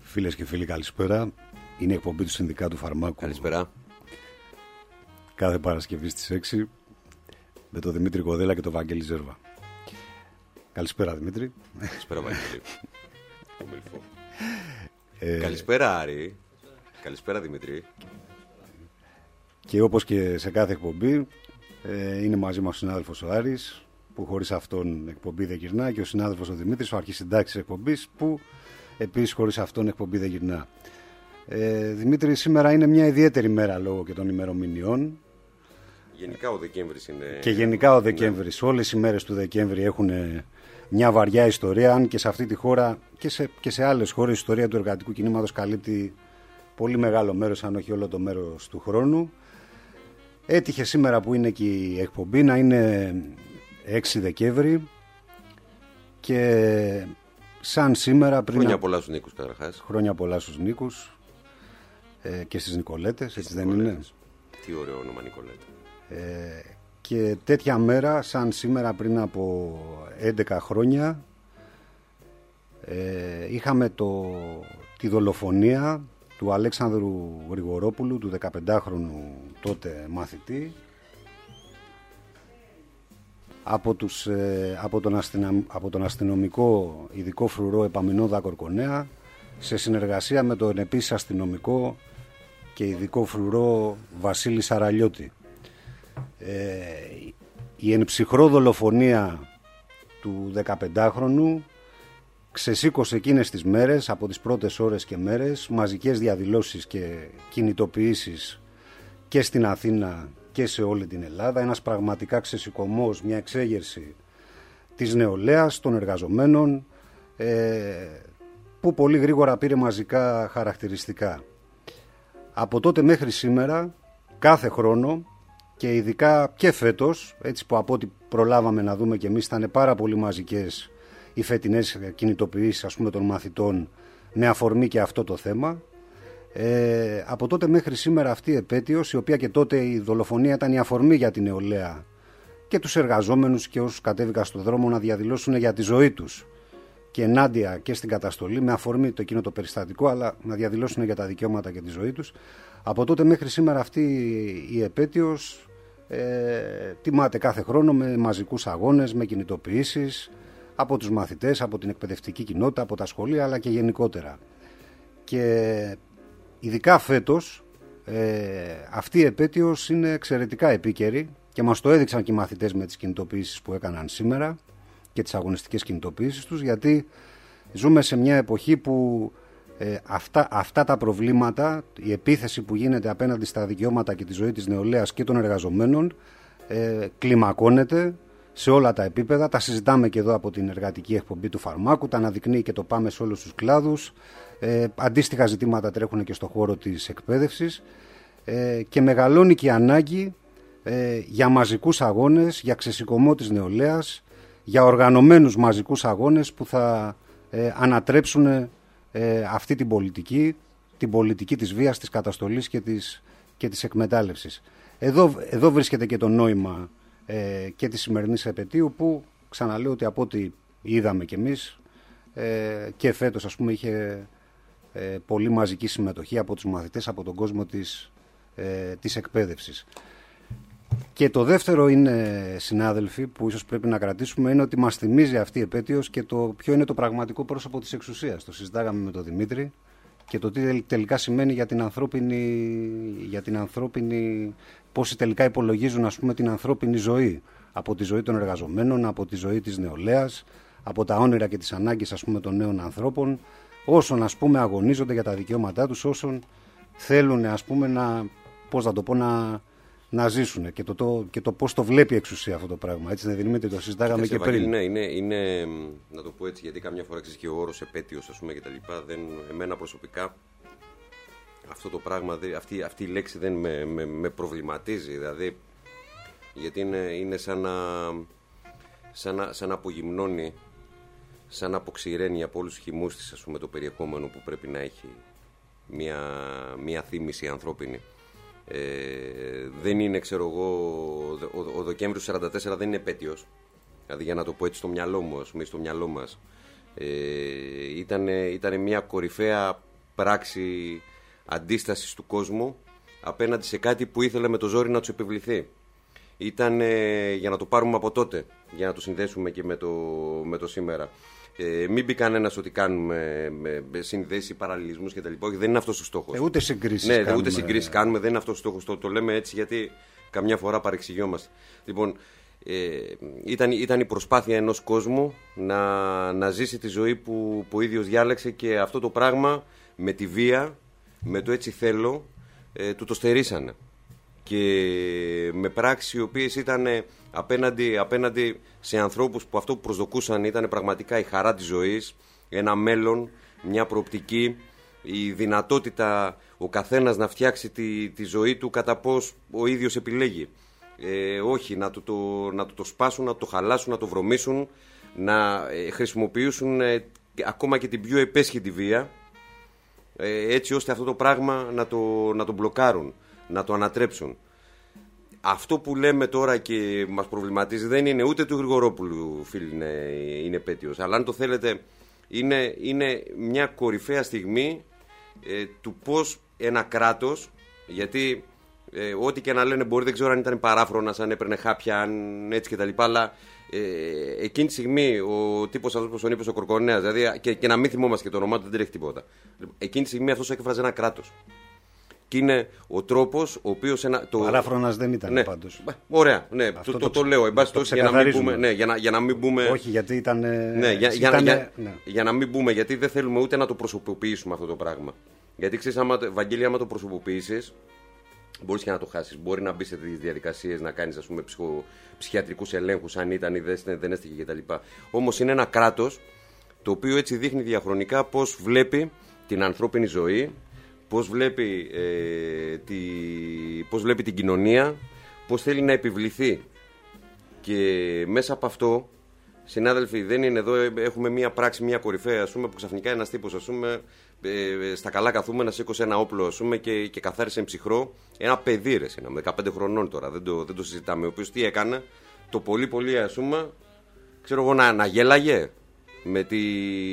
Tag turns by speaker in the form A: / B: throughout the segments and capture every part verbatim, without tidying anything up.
A: Φίλες και φίλοι, καλησπέρα. Είναι η εκπομπή του Συνδικάτου Φαρμάκου.
B: Καλησπέρα.
A: Κάθε Παρασκευή στις έξι με τον Δημήτρη Κοδέλα και τον Βαγγέλη Ζέρβα. Καλησπέρα, Δημήτρη.
B: Καλησπέρα, Βαγγέλη. ε... Καλησπέρα, Άρη. Καλησπέρα, Δημήτρη.
A: Και όπως και σε κάθε εκπομπή, ε, είναι μαζί μας ο συνάδελφος ο Άρης, που χωρίς αυτόν εκπομπή δεν γυρνά, και ο συνάδελφος ο Δημήτρης, ο αρχισυντάξης εκπομπής, που επίσης χωρίς αυτόν εκπομπή δεν γυρνά. Ε, Δημήτρη, σήμερα είναι μια ιδιαίτερη μέρα λόγω και των ημερομηνιών.
B: Γενικά ο Δεκέμβρης είναι...
A: Και γενικά ο Δεκέμβρης. Ναι. Όλες οι μέρες του Δεκέμβρη έχουν μια βαριά ιστορία, αν και σε αυτή τη χώρα και σε, και σε άλλες χώρες η ιστορία του εργατικού κινήματος καλύπτει πολύ μεγάλο μέρος, αν όχι όλο το μέρος του χρόνου. Έτυχε σήμερα που είναι και η εκπομπή να είναι έξι Δεκέμβρη και σαν σήμερα πριν...
B: Χρόνια πολλά στους Νίκους καταρχάς.
A: Χρόνια πολλά στους Νίκους ε, και στις Νικολέτες, έτσι δεν
B: Νικολέτες.
A: είναι?
B: Τι ωραίο όνομα, Νικολέτα.
A: Ε, και τέτοια μέρα σαν σήμερα πριν από έντεκα χρόνια ε, είχαμε το, τη δολοφονία του Αλέξανδρου Γρηγορόπουλου, του δεκαπεντάχρονου τότε μαθητή, από, τους, ε, από, τον αστυνομ, από τον αστυνομικό ειδικό φρουρό Επαμινώδα Κορκονέα, σε συνεργασία με τον επίσης αστυνομικό και ειδικό φρουρό Βασίλη Σαραλιώτη. Ε, η εν ψυχρό δολοφονία του δεκαπεντάχρονου ξεσήκωσε εκείνες τις μέρες, από τις πρώτες ώρες και μέρες, μαζικές διαδηλώσεις και κινητοποιήσεις και στην Αθήνα και σε όλη την Ελλάδα. Ένας πραγματικά ξεσηκωμός, μια εξέγερση της νεολαίας, των εργαζομένων, ε, που πολύ γρήγορα πήρε μαζικά χαρακτηριστικά. Από τότε μέχρι σήμερα, κάθε χρόνο, και ειδικά και φέτος, έτσι που από ό,τι προλάβαμε να δούμε και εμείς, ήταν πάρα πολύ μαζικές οι φετινές κινητοποιήσεις, ας πούμε, των μαθητών με αφορμή και αυτό το θέμα. Ε, από τότε μέχρι σήμερα αυτή η επέτειος, η οποία και τότε η δολοφονία ήταν η αφορμή για την νεολαία και τους εργαζόμενους και όσους κατέβηκαν στον δρόμο να διαδηλώσουν για τη ζωή τους και ενάντια και στην καταστολή, με αφορμή το εκείνο το περιστατικό, αλλά να διαδηλώσουν για τα δικαιώματα και τη ζωή τους. Από τότε μέχρι σήμερα αυτή η επέτειος ε, τιμάται κάθε χρόνο με μαζικούς αγώνες, με κινητοποιήσεις από τους μαθητές, από την εκπαιδευτική κοινότητα, από τα σχολεία, αλλά και γενικότερα. Και ειδικά φέτος ε, αυτή η επέτειος είναι εξαιρετικά επίκαιρη και μας το έδειξαν και οι μαθητές με τις κινητοποιήσεις που έκαναν σήμερα και τις αγωνιστικές κινητοποιήσεις τους, γιατί ζούμε σε μια εποχή που ε, αυτά, αυτά τα προβλήματα, η επίθεση που γίνεται απέναντι στα δικαιώματα και τη ζωή της νεολαίας και των εργαζομένων ε, κλιμακώνεται σε όλα τα επίπεδα. Τα συζητάμε και εδώ από την εργατική εκπομπή του Φαρμάκου, τα αναδεικνύει και το Πάμε σε όλους τους κλάδους. Ε, αντίστοιχα ζητήματα τρέχουν και στο χώρο της εκπαίδευσης ε, και μεγαλώνει και η ανάγκη ε, για μαζικούς αγώνες, για ξεσηκωμό της νεολαίας, για οργανωμένους μαζικούς αγώνες που θα ε, ανατρέψουν ε, αυτή την πολιτική, την πολιτική της βίας, της καταστολής και της, και της εκμετάλλευσης. Εδώ, εδώ βρίσκεται και το νόημα ε, και της σημερινής επετείου, που ξαναλέω ότι από ό,τι είδαμε κι εμείς ε, και φέτος, ας πούμε, είχε ε, πολύ μαζική συμμετοχή από τους μαθητές, από τον κόσμο της, ε, της εκπαίδευσης. Και το δεύτερο είναι, συνάδελφοι, που ίσως πρέπει να κρατήσουμε, είναι ότι μας θυμίζει αυτή η επέτειος και το ποιο είναι το πραγματικό πρόσωπο της εξουσίας. Το συζητάγαμε με τον Δημήτρη, και το τι τελικά σημαίνει για την ανθρώπινη, για την ανθρώπινη, πόσοι τελικά υπολογίζουν, ας πούμε, την ανθρώπινη ζωή, από τη ζωή των εργαζομένων, από τη ζωή της νεολαίας, από τα όνειρα και τις ανάγκες, ας πούμε, των νέων ανθρώπων, όσων, ας πούμε, αγωνίζονται για τα δικαιώματά τους, όσων θέλουν, ας πούμε, να, πώς να το πω, να, να ζήσουν, και το, το, και το πώς το βλέπει η εξουσία αυτό το πράγμα. Έτσι δεν Δημήτρη, το συζητάγαμε και πριν.
B: Ναι, είναι, είναι, να το πω έτσι, γιατί καμιά φορά ξέρεις και ο όρος επέτειος, ας πούμε, και τα λοιπά, δεν, εμένα προσωπικά αυτό το πράγμα, αυτή, αυτή η λέξη δεν με, με, με προβληματίζει, δηλαδή, γιατί είναι, είναι σαν να, σαν να, σαν να απογυμνώνει, σαν να αποξηραίνει από όλους τους χυμούς της, ας πούμε, το περιεχόμενο που πρέπει να έχει μια, μια θύμηση ανθρώπινη. Ε, δεν είναι, ξέρω εγώ, ο, ο Δεκέμβριος του σαράντα τέσσερα δεν είναι επέτειος, δηλαδή, για να το πω έτσι, στο μυαλό μου, ας πούμε, στο μυαλό μας, ε, ήταν, ήταν μια κορυφαία πράξη αντίστασης του κόσμου απέναντι σε κάτι που ήθελε με το ζόρι να τους επιβληθεί. Ήταν ε, για να το πάρουμε από τότε, για να το συνδέσουμε και με το, με το σήμερα. Ε, μην πει κανένας ότι κάνουμε με, με συνδέσεις, παραλληλισμούς κτλ. Δεν είναι αυτός ο στόχος.
A: Ε, ούτε συγκρίσεις
B: ναι,
A: κάνουμε.
B: Ούτε συγκρίσεις κάνουμε, δεν είναι αυτός ο στόχος. Το, το λέμε έτσι γιατί καμιά φορά παρεξηγιόμαστε. Λοιπόν, ε, ήταν, ήταν η προσπάθεια ενός κόσμου να, να ζήσει τη ζωή που, που ο ίδιος διάλεξε, και αυτό το πράγμα με τη βία, με το έτσι θέλω, ε, του το στερήσανε. Και με πράξεις οι οποίες ήταν απέναντι, απέναντι σε ανθρώπους που αυτό που προσδοκούσαν ήταν πραγματικά η χαρά της ζωής, ένα μέλλον, μια προοπτική, η δυνατότητα ο καθένας να φτιάξει τη, τη ζωή του κατά πώς ο ίδιος επιλέγει. Ε, όχι να το, το, να το, το σπάσουν, να το χαλάσουν, να το βρωμίσουν, να ε, χρησιμοποιήσουν ε, ακόμα και την πιο επέσχυτη βία, ε, έτσι ώστε αυτό το πράγμα να το, να το μπλοκάρουν, να το ανατρέψουν. Αυτό που λέμε τώρα και μας προβληματίζει δεν είναι ούτε του Γρηγορόπουλου, φίλοι, είναι, είναι επέτειος, αλλά αν το θέλετε είναι, είναι μια κορυφαία στιγμή ε, του πώς ένα κράτος, γιατί ε, ό,τι και να λένε μπορεί, δεν ξέρω αν ήταν παράφρονας, αν έπαιρνε χάπια, αν έτσι κτλ. Αλλά ε, εκείνη τη στιγμή ο τύπος αυτός που τον είπε ο Κορκονέας, δηλαδή, και, και να μην θυμόμαστε και το όνομά του, δεν τρέχει τίποτα. Εκείνη τη στιγμή αυτός έκφραζε ένα κράτος. Και είναι ο τρόπος ο οποίος. Ένα, το...
A: Παράφρονας δεν ήταν,
B: ναι,
A: πάντως.
B: Ωραία, ναι, το, το, το, το λέω. Εν πάση
A: το
B: για, να μην πούμε, ναι, για, να, για να μην μπούμε.
A: Όχι, γιατί ήταν.
B: Ναι, για, για,
A: ήταν,
B: για,
A: ναι.
B: για να μην πούμε, γιατί δεν θέλουμε ούτε να το προσωποποιήσουμε αυτό το πράγμα. Γιατί ξέρεις, άμα, Βαγγέλη, άμα το προσωποποιήσεις, μπορείς και να το χάσεις. Μπορεί να μπει σε τέτοιες διαδικασίες, να κάνεις, ας πούμε, ψυχο, ψυχιατρικούς ελέγχους, αν ήταν ή δεν έστηκε κτλ. Όμως είναι ένα κράτος το οποίο έτσι δείχνει διαχρονικά πώς βλέπει την ανθρώπινη ζωή. Πώς βλέπει, ε, τη, πώς βλέπει την κοινωνία, πώς θέλει να επιβληθεί. Και μέσα από αυτό, συνάδελφοι, δεν είναι εδώ, έχουμε μία πράξη, μία κορυφαία, ας πούμε, που ξαφνικά ένας τύπος, ας πούμε, ε, στα καλά καθούμενα σήκωσε ένα όπλο, ας πούμε, και, και καθάρισε ψυχρό ένα παιδί, ρε, με δεκαπέντε χρονών τώρα, δεν το, δεν το συζητάμε, ο οποίος τι έκανε, το πολύ πολύ, ας πούμε, ξέρω εγώ, να, να γέλαγε με, τη,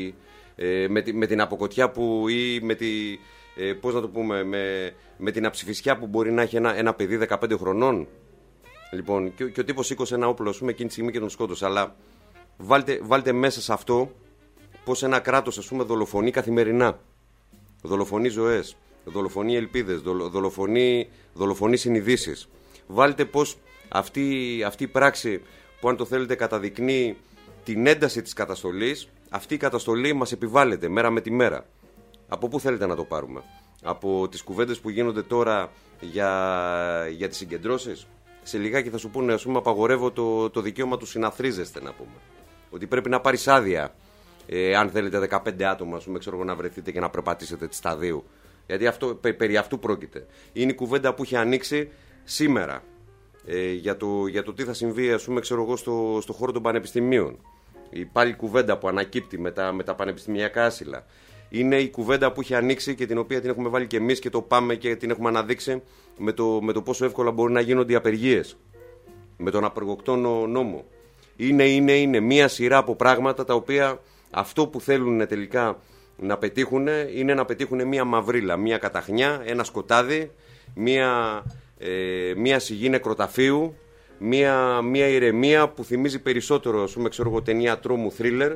B: ε, με, τη, με την αποκοτιά που, ή με τη... Ε, πώς να το πούμε, με, με την αψηφισιά που μπορεί να έχει ένα, ένα παιδί δεκαπέντε χρονών. Λοιπόν, και, και ο τύπος σήκωσε ένα όπλο, ας πούμε, εκείνη τη στιγμή και τον σκότωσε. Αλλά βάλτε, βάλτε μέσα σε αυτό πως ένα κράτος, ας πούμε, δολοφονεί καθημερινά. Δολοφονεί ζωές, δολοφονεί ελπίδες, δολο, δολοφονεί, δολοφονεί συνειδήσεις. Βάλτε πως αυτή, αυτή η πράξη που, αν το θέλετε, καταδεικνύει την ένταση της καταστολής, αυτή η καταστολή μας επιβάλλεται μέρα με τη μέρα. Από πού θέλετε να το πάρουμε? Από τις κουβέντες που γίνονται τώρα για, για τις συγκεντρώσεις? Σε λιγάκι θα σου πούνε, ας πούμε, απαγορεύω το, το δικαίωμα του συναθρίζεστε, να πούμε. Ότι πρέπει να πάρεις άδεια, ε, αν θέλετε δεκαπέντε άτομα, ας πούμε, ξέρω, να βρεθείτε και να περπατήσετε τη σταδίου. Γιατί αυτό, πε, περί αυτού πρόκειται. Είναι η κουβέντα που έχει ανοίξει σήμερα ε, για, το, για το τι θα συμβεί, ας πούμε, ξέρω εγώ, στο, στο χώρο των πανεπιστημίων. Η πάλι κουβέντα που ανακύπτει με τα, με τα πανεπιστημιακά άσυλα. Είναι η κουβέντα που έχει ανοίξει και την οποία την έχουμε βάλει και εμείς και το πάμε και την έχουμε αναδείξει με το, με το πόσο εύκολα μπορεί να γίνονται οι απεργίες. Με τον απεργοκτόνο νόμο. Είναι, είναι, είναι μία σειρά από πράγματα τα οποία αυτό που θέλουν τελικά να πετύχουν είναι να πετύχουν μία μαυρίλα, μία καταχνιά, ένα σκοτάδι, μία, ε, μία σιγή νεκροταφείου, μία, μία ηρεμία που θυμίζει περισσότερο, ας πούμε, ξέρω εγώ, ταινία τρόμου, θρίλερ,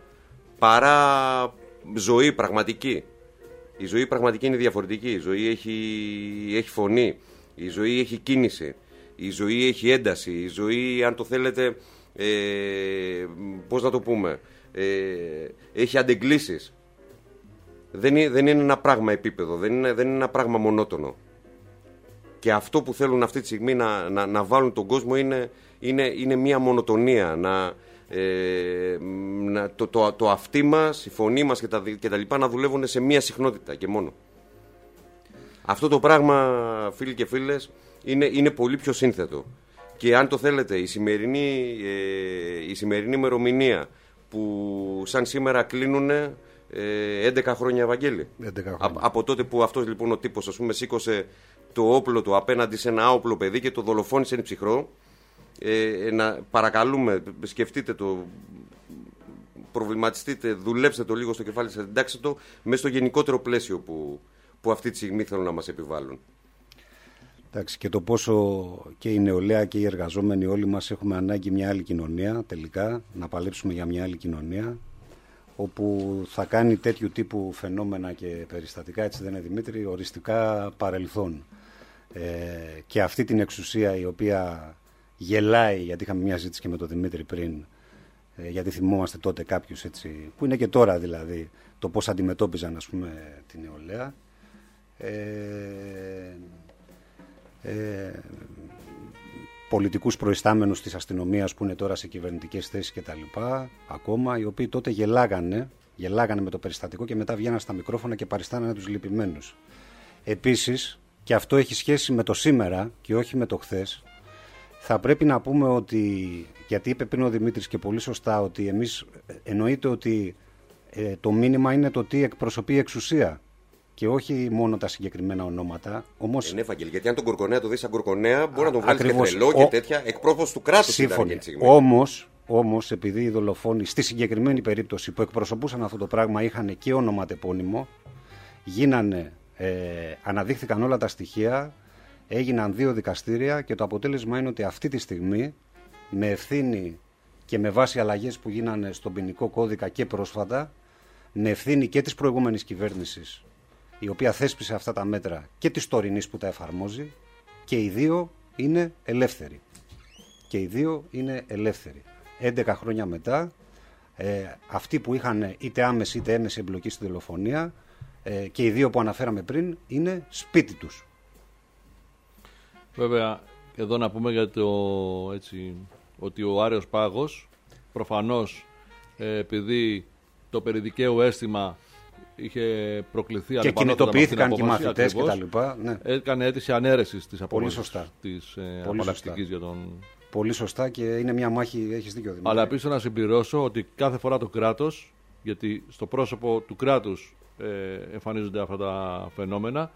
B: παρά ζωή πραγματική. Η ζωή πραγματική είναι διαφορετική. Η ζωή έχει, έχει φωνή. Η ζωή έχει κίνηση. Η ζωή έχει ένταση. Η ζωή, αν το θέλετε, ε, πώς να το πούμε, ε, έχει αντεγκλήσεις. Δεν είναι, δεν είναι ένα πράγμα επίπεδο. Δεν είναι, δεν είναι ένα πράγμα μονότονο. Και αυτό που θέλουν αυτή τη στιγμή να, να, να βάλουν τον κόσμο είναι, είναι, είναι μια μονοτονία. Να, Ε, να, το, το, το αυτί μας, η φωνή μας και τα, και τα λοιπά να δουλεύουν σε μία συχνότητα και μόνο. Αυτό το πράγμα, φίλοι και φίλες, είναι, είναι πολύ πιο σύνθετο. Και αν το θέλετε, η σημερινή, ε, η σημερινή ημερομηνία που σαν σήμερα κλείνουν ε, έντεκα χρόνια, Ευαγγέλη.
A: έντεκα χρόνια.
B: Α, από τότε που αυτός, λοιπόν, ο τύπος, ας πούμε, σήκωσε το όπλο του απέναντι σε ένα άοπλο παιδί και το δολοφόνησε εν ψυχρό. Ε, να παρακαλούμε, σκεφτείτε το, προβληματιστείτε, δουλέψτε το λίγο στο κεφάλι σας, εντάξτε το μέσα στο γενικότερο πλαίσιο που, που αυτή τη στιγμή θέλουν να μας επιβάλλουν.
A: Εντάξει, και το πόσο και η νεολαία και οι εργαζόμενοι όλοι μας έχουμε ανάγκη μια άλλη κοινωνία, τελικά, να παλέψουμε για μια άλλη κοινωνία, όπου θα κάνει τέτοιου τύπου φαινόμενα και περιστατικά, έτσι δεν είναι Δημήτρη, οριστικά παρελθόν. Ε, και αυτή την εξουσία η οποία γελάει, γιατί είχαμε μια ζήτηση και με τον Δημήτρη πριν, ε, γιατί θυμόμαστε τότε κάποιους έτσι, που είναι και τώρα δηλαδή, το πώς αντιμετώπιζαν ας πούμε την νεολαία. Ε, ε, πολιτικούς προϊστάμενους της αστυνομίας που είναι τώρα σε κυβερνητικές θέσεις και τα λοιπά, ακόμα, οι οποίοι τότε γελάγανε, γελάγανε με το περιστατικό και μετά βγαίναν στα μικρόφωνα και παριστάνανε τους λυπημένους. Επίσης, και αυτό έχει σχέση με το σήμερα και όχι με το χθες, θα πρέπει να πούμε ότι, γιατί είπε πριν ο Δημήτρης και πολύ σωστά, ότι εμείς εννοείται ότι ε, το μήνυμα είναι το τι εκπροσωπεί η εξουσία και όχι μόνο τα συγκεκριμένα ονόματα. Όμως...
B: Είναι Ευαγγέλη, γιατί αν τον Κορκονέα το δεις σαν Κορκονέα, μπορεί να τον βγάλεις και τρελό και τέτοια, εκπρόσωπος του κράτους ήταν εκείνη τη στιγμή.
A: Όμως, όμως, επειδή οι δολοφόνοι στη συγκεκριμένη περίπτωση που εκπροσωπούσαν αυτό το πράγμα είχαν και ονοματεπώνυμο, γίνανε, ε, αναδείχθηκαν όλα τα στοιχεία, έγιναν δύο δικαστήρια και το αποτέλεσμα είναι ότι αυτή τη στιγμή, με ευθύνη και με βάση αλλαγές που γίνανε στον ποινικό κώδικα και πρόσφατα, με ευθύνη και της προηγούμενης κυβέρνησης, η οποία θέσπισε αυτά τα μέτρα, και της τωρινής που τα εφαρμόζει, και οι δύο είναι ελεύθεροι. Και οι δύο είναι ελεύθεροι. έντεκα χρόνια μετά, ε, αυτοί που είχαν είτε άμεση είτε έμεση εμπλοκή στη δολοφονία, ε, και οι δύο που αναφέραμε πριν, είναι σπίτι τους.
C: Βέβαια, εδώ να πούμε για το, έτσι, ότι ο Άρεος Πάγος, προφανώς, ε, επειδή το περιδικαίου αίσθημα είχε προκληθεί
A: και κινητοποιήθηκαν και οι μαθητές και τα λοιπά, ναι.
C: Έκανε αίτηση ανέρεσης της απόλυτης της ε, απαλλακτικής για τον...
A: Πολύ σωστά και είναι μια μάχη, έχεις δίκιο Δημήτρη.
C: Αλλά επίσης να συμπληρώσω ότι κάθε φορά το κράτος, γιατί στο πρόσωπο του κράτους ε, εμφανίζονται αυτά τα φαινόμενα,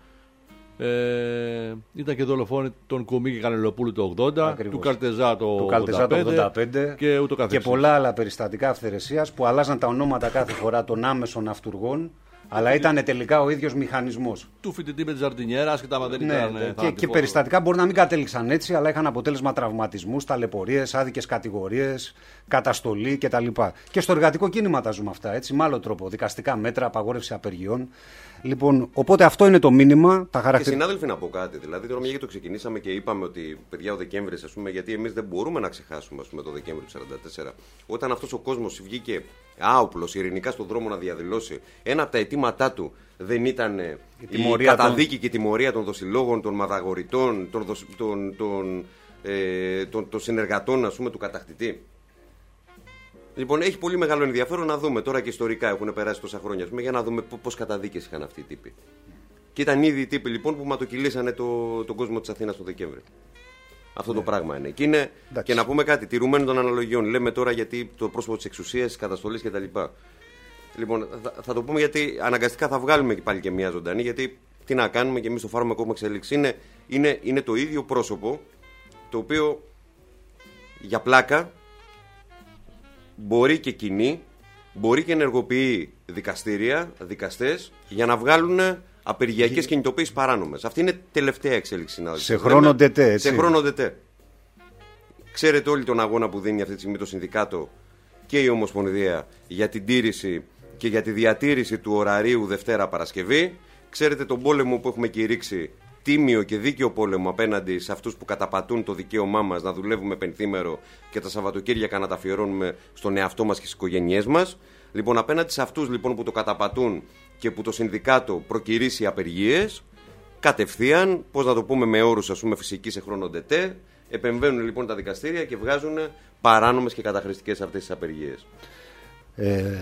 C: ε, ήταν και δολοφόνοι τον Κουμί και Κανελοπούλου το ογδόντα, ακριβώς, του Καλτεζά το,
A: του Καλτεζά το ογδόντα πέντε
C: και ούτω καθεξής.
A: Και πολλά άλλα περιστατικά αυθαιρεσίας που αλλάζαν τα ονόματα κάθε φορά των άμεσων αυτουργών, αλλά ήταν τελικά ο ίδιος μηχανισμός.
C: Του φοιτητή με τη ζαρτινιέρα, άσχετα άμα δεν
A: ναι,
C: ήταν.
A: Ναι, και, και περιστατικά μπορεί να μην κατέληξαν έτσι, αλλά είχαν αποτέλεσμα τραυματισμούς, ταλαιπωρίες, άδικες κατηγορίες, καταστολή κτλ. Και στο εργατικό κίνημα τα ζούμε αυτά, έτσι, με άλλο τρόπο. Δικαστικά μέτρα, απαγόρευση απεργιών. Λοιπόν, οπότε αυτό είναι το μήνυμα. Τα χαρακτηρι...
B: Και συνάδελφοι, να πω κάτι. Δηλαδή, τώρα μια και το ξεκινήσαμε και είπαμε ότι παιδιά ο Δεκέμβρης, ας πούμε, γιατί εμείς δεν μπορούμε να ξεχάσουμε, ας πούμε, το Δεκέμβρη του σαράντα τέσσερα, όταν αυτός ο κόσμος βγήκε άοπλος, ειρηνικά στον δρόμο να διαδηλώσει, ένα από τα αιτήματά του δεν ήταν η, η καταδίκη των... και η τιμωρία των δοσιλόγων, των μαδαγορητών, των, δοσ... των, των, ε, των, των συνεργατών, ας πούμε, του κατακτητή. Λοιπόν, έχει πολύ μεγάλο ενδιαφέρον να δούμε τώρα και ιστορικά, έχουν περάσει τόσα χρόνια, πούμε, για να δούμε πώς καταδίκες είχαν αυτοί οι τύποι. Και ήταν ήδη οι τύποι λοιπόν που ματοκυλήσανε το, τον κόσμο της Αθήνας το Δεκέμβρη. Αυτό ναι. το πράγμα είναι. Και, είναι και να πούμε κάτι, τηρουμένων των αναλογιών. Λέμε τώρα γιατί το πρόσωπο της εξουσίας, της καταστολής κτλ. Λοιπόν, θα, θα το πούμε γιατί αναγκαστικά θα βγάλουμε και πάλι και μια ζωντανή, γιατί τι να κάνουμε και εμείς το φάρμακο έχουμε εξελίξει. Είναι, είναι, είναι το ίδιο πρόσωπο το οποίο για πλάκα μπορεί και κινεί, μπορεί και ενεργοποιεί δικαστήρια, δικαστές για να βγάλουν απεργιακές κινητοποίησεις παράνομες. Αυτή είναι τελευταία εξέλιξη, συνάδελφοι.
A: Σε χρόνο ντετέ, έτσι.
B: Σε χρόνο ντετέ. Ξέρετε όλοι τον αγώνα που δίνει αυτή τη στιγμή το Συνδικάτο και η Ομοσπονδία για την τήρηση και για τη διατήρηση του ωραρίου Δευτέρα Παρασκευή. Ξέρετε τον πόλεμο που έχουμε κηρύξει, τίμιο και δίκαιο πόλεμο απέναντι σε αυτούς που καταπατούν το δικαίωμά μας να δουλεύουμε πενθήμερο και τα Σαββατοκύριακα να τα αφιερώνουμε στον εαυτό μας και στις οικογένειές μας. Λοιπόν, απέναντι σε αυτούς λοιπόν που το καταπατούν και που το Συνδικάτο προκηρύσει απεργίες, κατευθείαν, πώς να το πούμε με όρους ας πούμε φυσική σε χρόνο ντετέ, επεμβαίνουν λοιπόν τα δικαστήρια και βγάζουν παράνομες και καταχρηστικές αυτές τις απεργίες. Ε...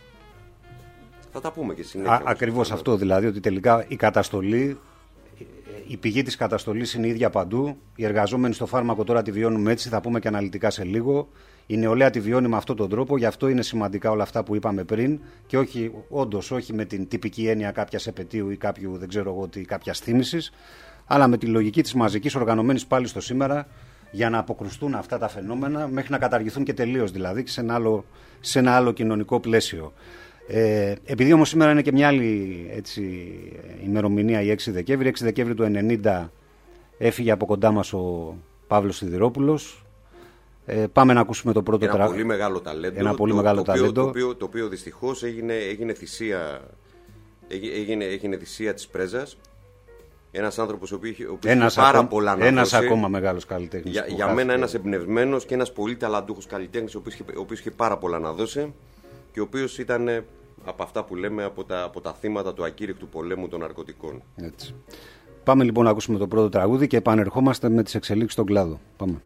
B: Θα τα πούμε και συνέχεια.
A: Α, ακριβώς αυτό δηλαδή, ότι τελικά η καταστολή, η πηγή της καταστολής είναι η ίδια παντού. Οι εργαζόμενοι στο φάρμακο τώρα τη βιώνουμε έτσι, θα πούμε και αναλυτικά σε λίγο. Η νεολαία τη βιώνει με αυτόν τον τρόπο, γι' αυτό είναι σημαντικά όλα αυτά που είπαμε πριν και όχι, όντως όχι με την τυπική έννοια κάποιας επετείου ή κάποιου, δεν ξέρω εγώ τι, κάποιας θύμησης, αλλά με τη λογική της μαζικής οργανωμένης πάλι στο σήμερα, για να αποκρουστούν αυτά τα φαινόμενα μέχρι να καταργηθούν και τελείως, δηλαδή σε ένα άλλο, σε ένα άλλο κοινωνικό πλαίσιο. Ε, επειδή όμως σήμερα είναι και μια άλλη έτσι, ημερομηνία, η έξι Δεκέμβρη, έξι Δεκέμβρη του ενενήντα έφυγε από κοντά μας ο Παύλος Σιδηρόπουλος. Ε, πάμε να ακούσουμε το πρώτο
B: τραγούδι.
A: Ένα
B: τρα... πολύ μεγάλο ταλέντο.
A: Ένα πολύ
B: το,
A: μεγάλο
B: το,
A: ταλέντο.
B: Το οποίο, το οποίο δυστυχώς έγινε, έγινε θυσία, έγινε, έγινε θυσία της πρέζας. Ένας άνθρωπος ο οποίος είχε πάρα ακόμα, πολλά να
A: ένας
B: δώσει.
A: ακόμα μεγάλος καλλιτέχνης.
B: Για, για μένα ένας εμπνευσμένος και ένας πολύ ταλαντούχος καλλιτέχνης, ο οποίος, είχε, ο οποίος είχε πάρα πολλά να δώσει και ο οποίος ήταν από αυτά που λέμε από τα, από τα θύματα του ακήρυκτου πολέμου των ναρκωτικών.
A: Έτσι. Πάμε λοιπόν να ακούσουμε το πρώτο τραγούδι και επανερχόμαστε με τις εξελίξεις στον κλάδο. Πάμε.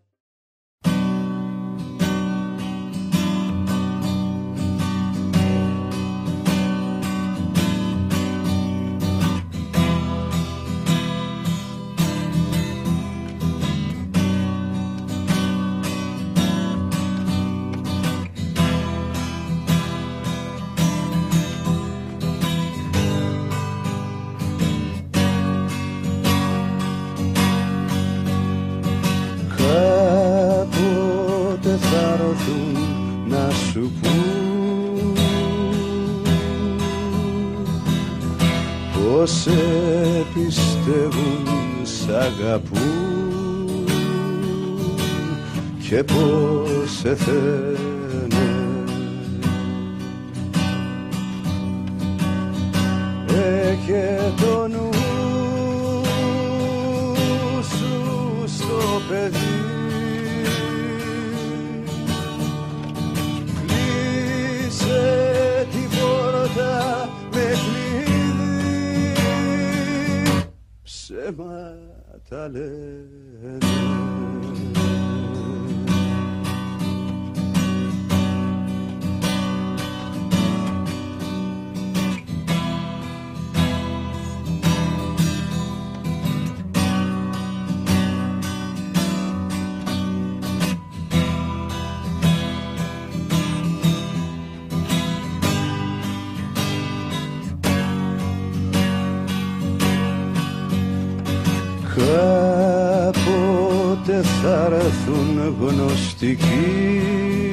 D: Πως σε πιστεύουν, σ' αγαπούν και πως σε θένε. Έχε το νου σου στο παιδί, κλείσε την πόρτα με κλειδί, ψέματα λένε. Κάποτε θα έρθουν γνωστικοί,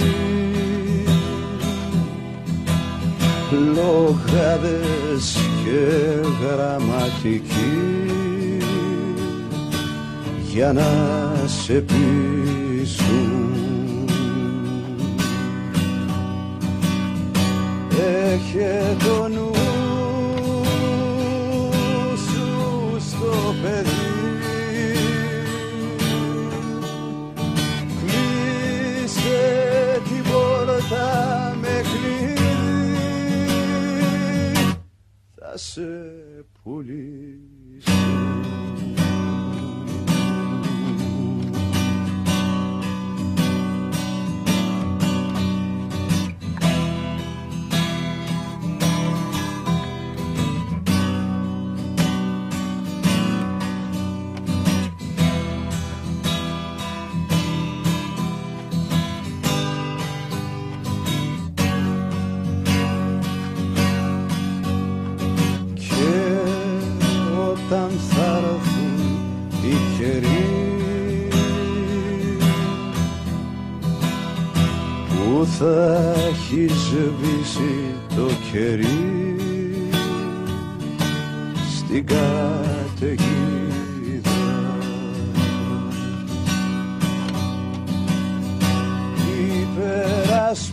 D: λογάδες και γραμματικοί, για να σε πείσουν. Έχε το νου σου στο παιδί, την πόρτα με κλειδί, θα σε πουλήσω. Θα έχει σβήσει το κερί στην καταιγίδα, υπερασπίσου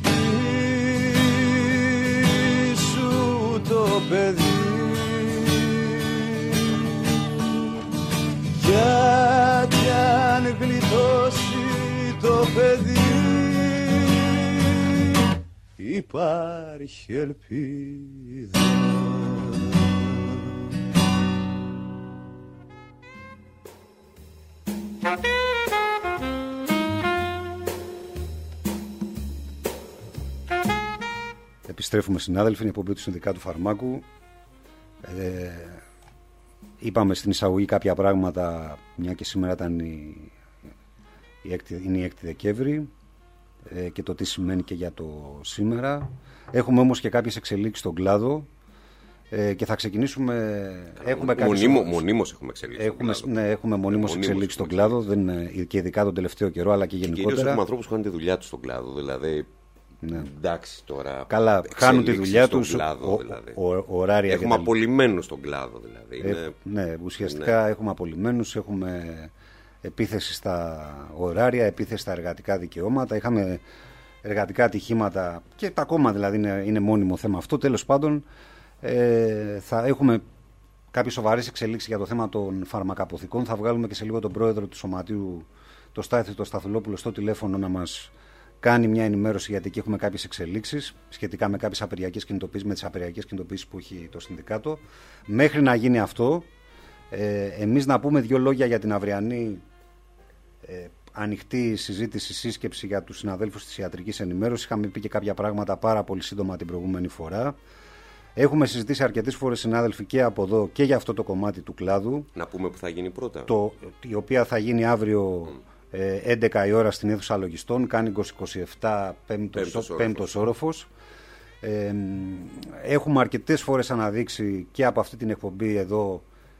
D: το παιδί, γιατί αν γλιτώσει το παιδί υπάρχει ελπίδα.
A: Επιστρέφουμε συνάδελφοι, είναι η εκπομπή του Συνδικάτου Φαρμάκου. Ε, είπαμε στην εισαγωγή κάποια πράγματα, μια και σήμερα ήταν η, η έκτη, είναι η έκτη Δεκέμβρη ε, και το τι σημαίνει και για το σήμερα. Έχουμε όμως και κάποιες εξελίξεις στον κλάδο. ε, και θα ξεκινήσουμε.
B: Καλά,
A: έχουμε
B: μονίμω, μονίμως έχουμε εξελίξει.
A: Έχουμε, ναι, έχουμε μονίμως εξελίξει στον κλάδο, δεν, και ειδικά τον τελευταίο καιρό, αλλά και γενικότερα.
B: Κυρίως έχουμε ανθρώπους που κάνουν τη δουλειά τους στον κλάδο. Δηλαδή.
A: Ναι.
B: Εντάξει τώρα.
A: Καλά, κάνουν τη δουλειά τους.
B: Κλάδο, δηλαδή.
A: Ωράρια.
B: Έχουμε
A: τα...
B: απολυμμένους στον κλάδο, δηλαδή.
A: Είναι... Ναι, ουσιαστικά ναι. έχουμε απολυμμένους, έχουμε επίθεση στα ωράρια, επίθεση στα εργατικά δικαιώματα. Είχαμε εργατικά ατυχήματα και τα ακόμα δηλαδή είναι, είναι μόνιμο θέμα αυτό. Τέλος πάντων, ε, θα έχουμε κάποιες σοβαρές εξελίξεις για το θέμα των φαρμακαποθηκών. Θα βγάλουμε και σε λίγο τον πρόεδρο του Σωματείου, το Στάθη, το Σταθουλόπουλο, στο τηλέφωνο να μας κάνει μια ενημέρωση, γιατί εκεί έχουμε κάποιες εξελίξεις σχετικά με κάποιες απεργιακές κινητοποιήσεις, με τις απεργιακές κινητοποιήσεις που έχει το Συνδικάτο. Μέχρι να γίνει αυτό, ε, εμείς να πούμε δύο λόγια για την αυριανή ε, ανοιχτή συζήτηση, σύσκεψη για τους συναδέλφους της ιατρικής ενημέρωσης. Είχαμε πει και κάποια πράγματα πάρα πολύ σύντομα την προηγούμενη φορά. Έχουμε συζητήσει αρκετές φορές, συνάδελφοι, και από εδώ και για αυτό το κομμάτι του κλάδου.
B: Να πούμε που θα γίνει πρώτα.
A: Το, η οποία θα γίνει αύριο mm. ε, έντεκα η ώρα στην αίθουσα λογιστών, κάνει είκοσι επτά, πέμπτος, πέμπτος όροφος. Ε, έχουμε αρκετές φορές αναδείξει και από αυτή την εκπομπή εδώ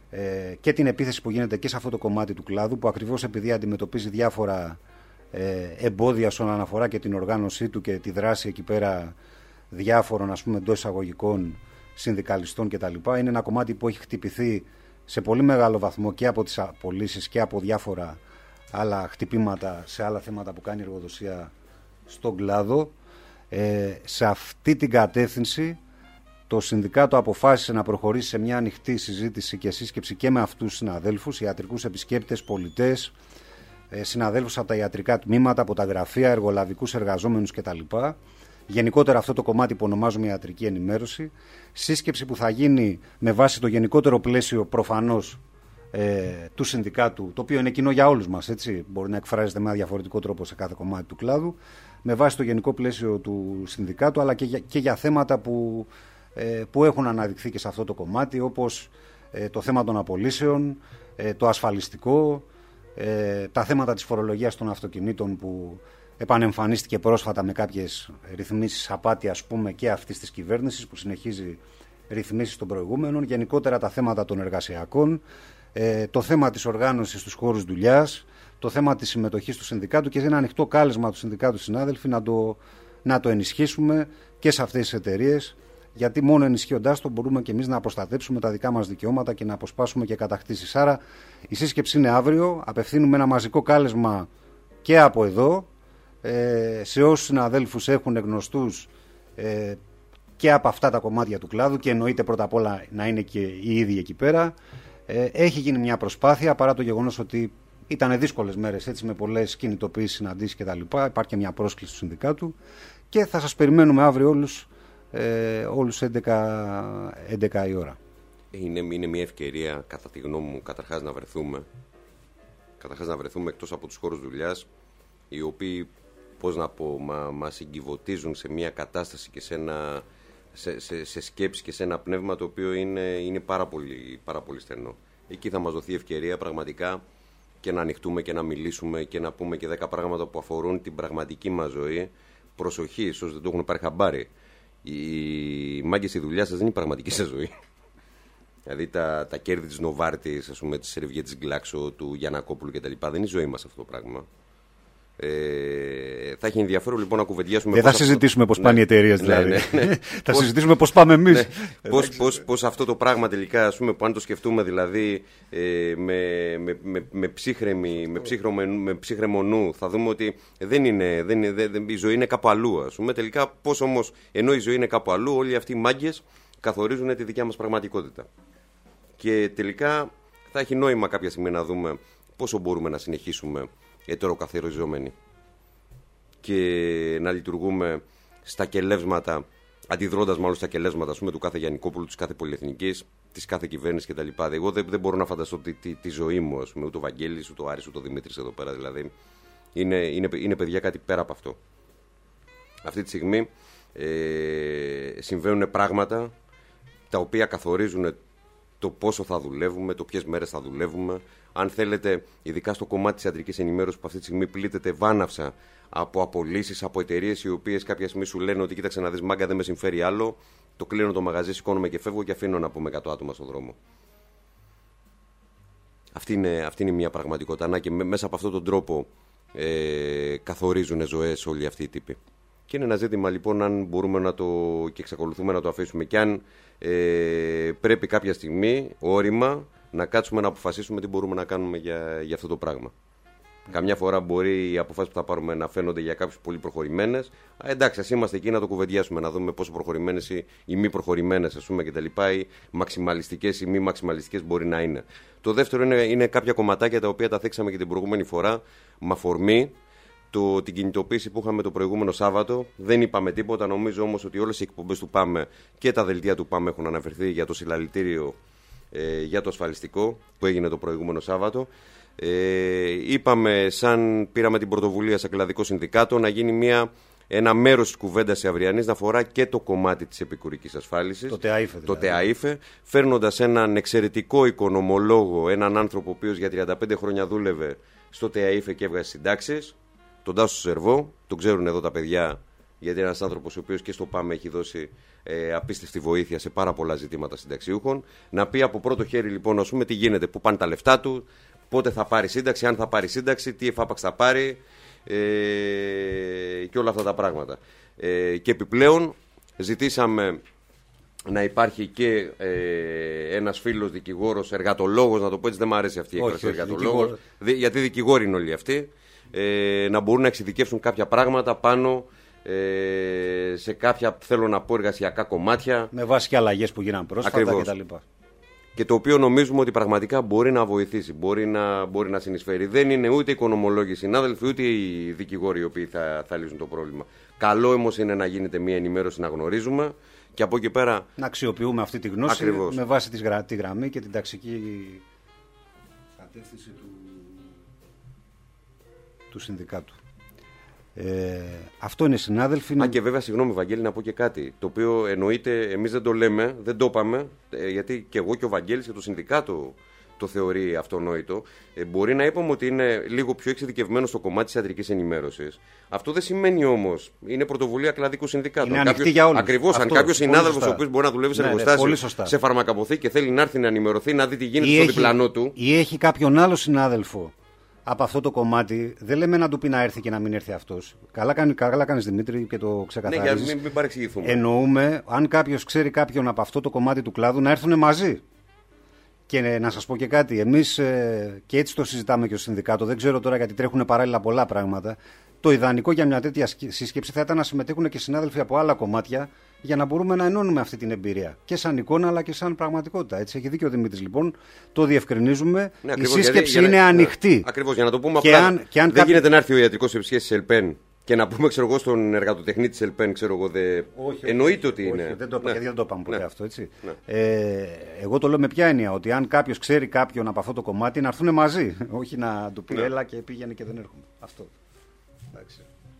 A: ε, και την επίθεση που γίνεται και σε αυτό το κομμάτι του κλάδου, που ακριβώς επειδή αντιμετωπίζει διάφορα ε, εμπόδια στον αναφορά και την οργάνωσή του και τη δράση εκεί πέρα διάφορων, ας πούμε, εντός εισαγωγικών συνδικαλιστών κτλ. Είναι ένα κομμάτι που έχει χτυπηθεί σε πολύ μεγάλο βαθμό και από τις απολύσεις και από διάφορα άλλα χτυπήματα σε άλλα θέματα που κάνει η εργοδοσία στον κλάδο. Ε, σε αυτή την κατεύθυνση το Συνδικάτο αποφάσισε να προχωρήσει σε μια ανοιχτή συζήτηση και σύσκεψη και με αυτούς τους συναδέλφους, ιατρικούς επισκέπτες, πολιτές, ε, συναδέλφους από τα ιατρικά τμήματα, από τα γραφεία, εργολαβικούς εργαζόμενους κτλ. Γενικότερα αυτό το κομμάτι που ονομάζουμε ιατρική ενημέρωση. Σύσκεψη που θα γίνει με βάση το γενικότερο πλαίσιο προφανώς ε, του Συνδικάτου, το οποίο είναι κοινό για όλους μας, έτσι, μπορεί να εκφράζεται με ένα διαφορετικό τρόπο σε κάθε κομμάτι του κλάδου, με βάση το γενικό πλαίσιο του Συνδικάτου, αλλά και για, και για θέματα που, ε, που έχουν αναδειχθεί και σε αυτό το κομμάτι, όπως ε, το θέμα των απολύσεων, ε, το ασφαλιστικό, ε, τα θέματα της φορολογίας των αυτοκινήτων που επανεμφανίστηκε πρόσφατα με κάποιες ρυθμίσεις απάτη, ας πούμε, και αυτής της κυβέρνησης που συνεχίζει ρυθμίσεις των προηγούμενων, γενικότερα τα θέματα των εργασιακών, ε, το θέμα της οργάνωσης στους χώρους δουλειάς, το θέμα της συμμετοχής του Συνδικάτου, και ένα ανοιχτό κάλεσμα του Συνδικάτου, συνάδελφοι, να το, να το ενισχύσουμε και σε αυτές τις εταιρείες, γιατί μόνο ενισχύοντάς το μπορούμε και εμείς να προστατέψουμε τα δικά μας δικαιώματα και να αποσπάσουμε και κατακτήσεις. Άρα η σύσκεψη είναι αύριο, απευθύνουμε ένα μαζικό κάλεσμα και από εδώ, σε όσους συναδέλφους έχουν γνωστούς ε, και από αυτά τα κομμάτια του κλάδου, και εννοείται πρώτα απ' όλα να είναι και οι ίδιοι εκεί πέρα. Ε, έχει γίνει μια προσπάθεια, παρά το γεγονός ότι ήταν δύσκολες μέρες, έτσι, με πολλές κινητοποιήσεις, συναντήσεις κτλ. Υπάρχει και μια πρόσκληση του Συνδικάτου και θα σας περιμένουμε αύριο όλους, ε, όλους έντεκα η ώρα.
B: Είναι, είναι μια ευκαιρία, κατά τη γνώμη μου, καταρχάς να βρεθούμε καταρχάς να βρεθούμε εκτός από τους χώρους δουλειάς, οι οποίοι, πώς να πω, μα, μας εγκυβωτίζουν σε μια κατάσταση και σε, ένα, σε, σε, σε σκέψη και σε ένα πνεύμα το οποίο είναι, είναι πάρα, πολύ, πάρα πολύ στενό. Εκεί θα μας δοθεί ευκαιρία πραγματικά και να ανοιχτούμε και να μιλήσουμε και να πούμε και δέκα πράγματα που αφορούν την πραγματική μας ζωή. Προσοχή, ίσως δεν το έχουν πάρει χαμπάρι. Οι μάγκες, η δουλειά σας δεν είναι η πραγματική σας ζωή. Δηλαδή τα, τα κέρδη της Νοβάρτης, ας πούμε, της Σερβιέτης Γκλάξο, του Γιαννακόπουλου κτλ. Δεν είναι η ζωή μας αυτό το πράγμα. Ε, θα έχει ενδιαφέρον λοιπόν να κουβεντιάσουμε.
A: Δεν θα συζητήσουμε αυτό... πώς πάνε ναι, οι εταιρείες, δηλαδή. Ναι, ναι, ναι. Θα πώς... συζητήσουμε πώς πάμε εμείς. Ναι.
B: Πώς, πώς, πώς αυτό το πράγμα τελικά, ας πούμε, που αν το σκεφτούμε δηλαδή ε, με, με, με, με, ψύχρεμη, με, ψύχρεμο, με ψύχρεμο νου, θα δούμε ότι δεν είναι, δεν είναι, δεν, η ζωή είναι κάπου αλλού. Ας πούμε. Τελικά, πώς όμως, ενώ η ζωή είναι κάπου αλλού, όλοι αυτοί οι μάγκες καθορίζουν τη δικιά μας πραγματικότητα. Και τελικά θα έχει νόημα κάποια στιγμή να δούμε πόσο μπορούμε να συνεχίσουμε ετεροκαθοριζόμενοι και να λειτουργούμε στα κελεύσματα, αντιδρώντας μάλλον στα κελεύσματα, ας πούμε, του κάθε Γιαννικόπουλου, της κάθε πολυεθνικής, της κάθε κυβέρνησης κτλ. Εγώ δεν, δεν μπορώ να φανταστώ τη, τη, τη ζωή μου, ας πούμε, ούτε ο Βαγγέλης, ούτε ο Άρης, ούτε ο Δημήτρης εδώ πέρα. Δηλαδή είναι, είναι, είναι παιδιά κάτι πέρα από αυτό. Αυτή τη στιγμή ε, συμβαίνουν πράγματα τα οποία καθορίζουν το πόσο θα δουλεύουμε, το ποιες μέρες θα δουλεύουμε. Αν θέλετε, ειδικά στο κομμάτι της ιατρικής ενημέρωσης που αυτή τη στιγμή πλήττεται βάναυσα από απολύσεις, από εταιρείες οι οποίες κάποια στιγμή σου λένε ότι κοίταξε να δεις, μάγκα, δεν με συμφέρει άλλο. Το κλείνω το μαγαζί, σηκώνομαι και φεύγω και αφήνω να πούμε εκατό άτομα στον δρόμο. Αυτή είναι, αυτή είναι μια πραγματικότητα. Να, και μέσα από αυτόν τον τρόπο ε, καθορίζουν ζωές όλοι αυτοί οι τύποι. Και είναι ένα ζήτημα λοιπόν αν μπορούμε να το και εξακολουθούμε να το αφήσουμε και αν ε, πρέπει κάποια στιγμή όρημα να κάτσουμε να αποφασίσουμε τι μπορούμε να κάνουμε για, για αυτό το πράγμα. Mm. Καμιά φορά μπορεί οι αποφάσεις που θα πάρουμε να φαίνονται για κάποιους πολύ προχωρημένες. Α, εντάξει, ας είμαστε εκεί να το κουβεντιάσουμε, να δούμε πόσο προχωρημένες ή, ή μη προχωρημένες, ας πούμε, κτλ. Ή μαξιμαλιστικές ή μη μαξιμαλιστικές μπορεί να είναι. Το δεύτερο είναι, είναι κάποια κομματάκια τα οποία τα θέξαμε και την προηγούμενη φορά με αφορμή το, την κινητοποίηση που είχαμε το προηγούμενο Σάββατο. Δεν είπαμε τίποτα. Νομίζω όμως ότι όλες οι εκπομπές του ΠΑΜΕ και τα δελτία του ΠΑΜΕ έχουν αναφερθεί για το συλλαλητήριο ε, για το ασφαλιστικό που έγινε το προηγούμενο Σάββατο. Ε, είπαμε, σαν πήραμε την πρωτοβουλία σε κλαδικό συνδικάτο, να γίνει μια, ένα μέρος της κουβέντας της αυριανής να αφορά και το κομμάτι της επικουρικής ασφάλισης.
A: Το ΤΕΑΙΦΕ.
B: Το ΤΕΑΙΦΕ, φέρνοντας έναν εξαιρετικό οικονομολόγο, έναν άνθρωπο ο οποίος για τριάντα πέντε χρόνια δούλευε στο ΤΕΑΙΦΕ και έβγαζε συντάξεις, τον Τάσο Σερβό, τον ξέρουν εδώ τα παιδιά, γιατί είναι ένας άνθρωπος ο οποίος και στο ΠΑΜΕ έχει δώσει ε, απίστευτη βοήθεια σε πάρα πολλά ζητήματα συνταξιούχων. Να πει από πρώτο χέρι λοιπόν, ας πούμε, τι γίνεται, πού πάνε τα λεφτά του, πότε θα πάρει σύνταξη, αν θα πάρει σύνταξη, τι εφάπαξ θα πάρει ε, και όλα αυτά τα πράγματα. Ε, και επιπλέον ζητήσαμε να υπάρχει και ε, ένας φίλος δικηγόρος, εργατολόγος, να το πω έτσι, δεν μου αρέσει αυτή η έκφραση εργατολόγος, δι, γιατί δικηγόροι είναι όλοι αυτοί, ε, να μπορούν να εξειδικεύσουν κάποια πράγματα πάνω ε, σε κάποια, θέλω να πω, εργασιακά κομμάτια.
A: Με βάση και αλλαγές που γίναν πρόσφατα κτλ.
B: Και το οποίο νομίζουμε ότι πραγματικά μπορεί να βοηθήσει, μπορεί να, μπορεί να συνεισφέρει. Δεν είναι ούτε οικονομολόγοι συνάδελφοι, ούτε οι δικηγόροι οι οποίοι θα, θα λύσουν το πρόβλημα. Καλό όμως είναι να γίνεται μια ενημέρωση, να γνωρίζουμε και από εκεί πέρα. Να
A: αξιοποιούμε αυτή τη γνώση ακριβώς, με βάση τη, γρα, τη γραμμή και την ταξική κατεύθυνση του, του συνδικάτου. Ε, αυτό είναι, συνάδελφοι.
B: Αν και βέβαια, συγγνώμη Βαγγέλη, να πω και κάτι το οποίο εννοείται, εμείς δεν το λέμε, δεν το είπαμε, ε, γιατί και εγώ και ο Βαγγέλης και το συνδικάτο το θεωρεί αυτονόητο. Ε, μπορεί να είπαμε ότι είναι λίγο πιο εξειδικευμένο στο κομμάτι της ιατρικής ενημέρωσης. Αυτό δεν σημαίνει όμως, είναι πρωτοβουλία κλαδικού συνδικάτου.
A: Είναι ανοιχτή για όλους.
B: Ακριβώς, αν κάποιος συνάδελφος ο οποίος μπορεί να δουλεύει σε
A: ναι,
B: εργοστάσιο,
A: ναι,
B: σε φαρμακαποθήκη και θέλει να έρθει να ενημερωθεί, να δει τι γίνεται στο διπλανό του.
A: Ή έχει κάποιον άλλο συνάδελφο από αυτό το κομμάτι, δεν λέμε να του πει να έρθει και να μην έρθει αυτός. Καλά κάνει, καλά κάνεις Δημήτρη και το ξεκαθαρίζεις.
B: Ναι, για μην, μην παρεξηγηθούμε.
A: Εννοούμε, αν κάποιος ξέρει κάποιον από αυτό το κομμάτι του κλάδου, να έρθουν μαζί. Και να σας πω και κάτι, εμείς ε, και έτσι το συζητάμε και στο συνδικάτο, δεν ξέρω τώρα γιατί τρέχουν παράλληλα πολλά πράγματα. Το ιδανικό για μια τέτοια σύσκεψη θα ήταν να συμμετέχουν και συνάδελφοι από άλλα κομμάτια για να μπορούμε να ενώνουμε αυτή την εμπειρία. Και σαν εικόνα αλλά και σαν πραγματικότητα. Έτσι έχει δίκιο ο Δημήτρης λοιπόν, το διευκρινίζουμε. Ναι, η σύσκεψη γιατί, είναι για, ανοιχτή.
B: Ακριβώς, για να το πούμε απλά. Αν, αν δεν κάποιο... γίνεται να έρθει ο ιατρικός επισχέσης της ΕΛΠΕΝ και να πούμε, ξέρω εγώ, στον εργατοτεχνίτη της ΕΛΠΕΝ, ξέρω εγώ, δε... όχι, εννοείται ότι
A: όχι,
B: είναι.
A: Δεν το είπα, ναι. Γιατί δεν το είπαμε ποτέ ναι. αυτό, έτσι.
B: Ναι.
A: Ε, εγώ το λέω με ποια έννοια, ότι αν κάποιος ξέρει κάποιον από αυτό το κομμάτι, να έρθουν μαζί. Όχι να του πει ναι. έλα και πήγαινε και δεν έρχομαι. Αυτό. Εντάξει.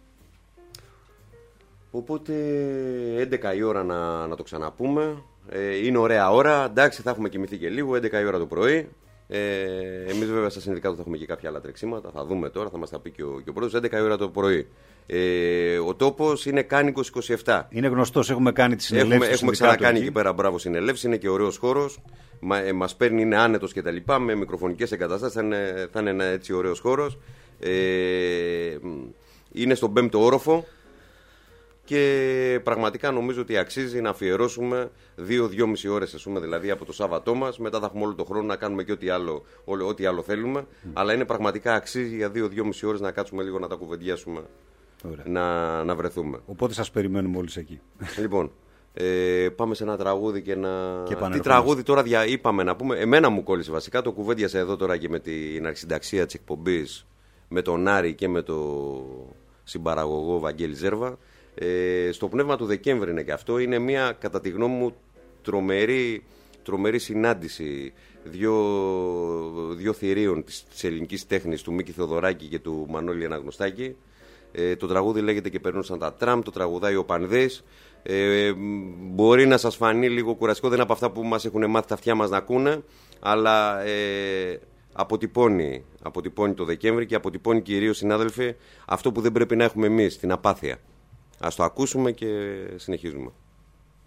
B: Οπότε έντεκα η ώρα να, να το ξαναπούμε. Ε, είναι ωραία ώρα. Εντάξει, θα έχουμε κοιμηθεί και λίγο. έντεκα η ώρα το πρωί. Ε, εμείς βέβαια στα συνδικάτα θα έχουμε και κάποια άλλα τρεξίματα. Θα δούμε τώρα, θα μας τα πει και ο, και ο πρόεδρος. έντεκα η ώρα το πρωί. Ε, ο τόπος είναι Κάνικος είκοσι επτά.
A: Είναι γνωστός, έχουμε κάνει τις συνελεύσεις.
B: Έχουμε, έχουμε ξανακάνει εκεί πέρα, μπράβο, συνελεύσεις. Είναι και ωραίος χώρος. Μα, ε, μας παίρνει, είναι άνετος και τα λοιπά. Με μικροφωνικές εγκαταστάσεις θα είναι, θα είναι ένα έτσι ωραίος χώρος. Ε, είναι στον πέμπτο όροφο. Και πραγματικά νομίζω ότι αξίζει να αφιερώσουμε δύο με δυόμιση ώρες, ας πούμε, δηλαδή από το Σάββατό μας. Μετά θα έχουμε όλο τον χρόνο να κάνουμε και ό,τι άλλο, ό,τι άλλο θέλουμε. Mm. Αλλά είναι πραγματικά αξίζει για δύο με δυόμιση ώρες να κάτσουμε λίγο να τα κουβεντιάσουμε, να, να βρεθούμε.
A: Οπότε σας περιμένουμε όλους εκεί.
B: Λοιπόν, ε, πάμε σε ένα τραγούδι και να. Και τι τραγούδι τώρα δια... είπαμε να πούμε. Εμένα μου κόλλησε βασικά. Το κουβέντιασα εδώ τώρα και με την αρχισυνταξία της εκπομπής, με τον Άρη και με τον συμπαραγωγό Βαγγέλη Ζέρβα. Ε, στο πνεύμα του Δεκέμβρη είναι και αυτό. Είναι μια, κατά τη γνώμη μου, τρομερή, τρομερή συνάντηση δύο, δύο θηρίων της, της ελληνικής τέχνης, του Μίκη Θεοδωράκη και του Μανώλη Αναγνωστάκη. Ε, το τραγούδι λέγεται «Και περνούσαν τα τραμ», το τραγουδάει ο Πανδής. Ε, μπορεί να σας φανεί λίγο κουραστικό, δεν είναι από αυτά που μας έχουν μάθει τα αυτιά μας να ακούνε, αλλά ε, αποτυπώνει, αποτυπώνει το Δεκέμβρη και αποτυπώνει κυρίως, συνάδελφοι, αυτό που δεν πρέπει να έχουμε εμείς, την απάθεια. Ας το ακούσουμε και συνεχίζουμε.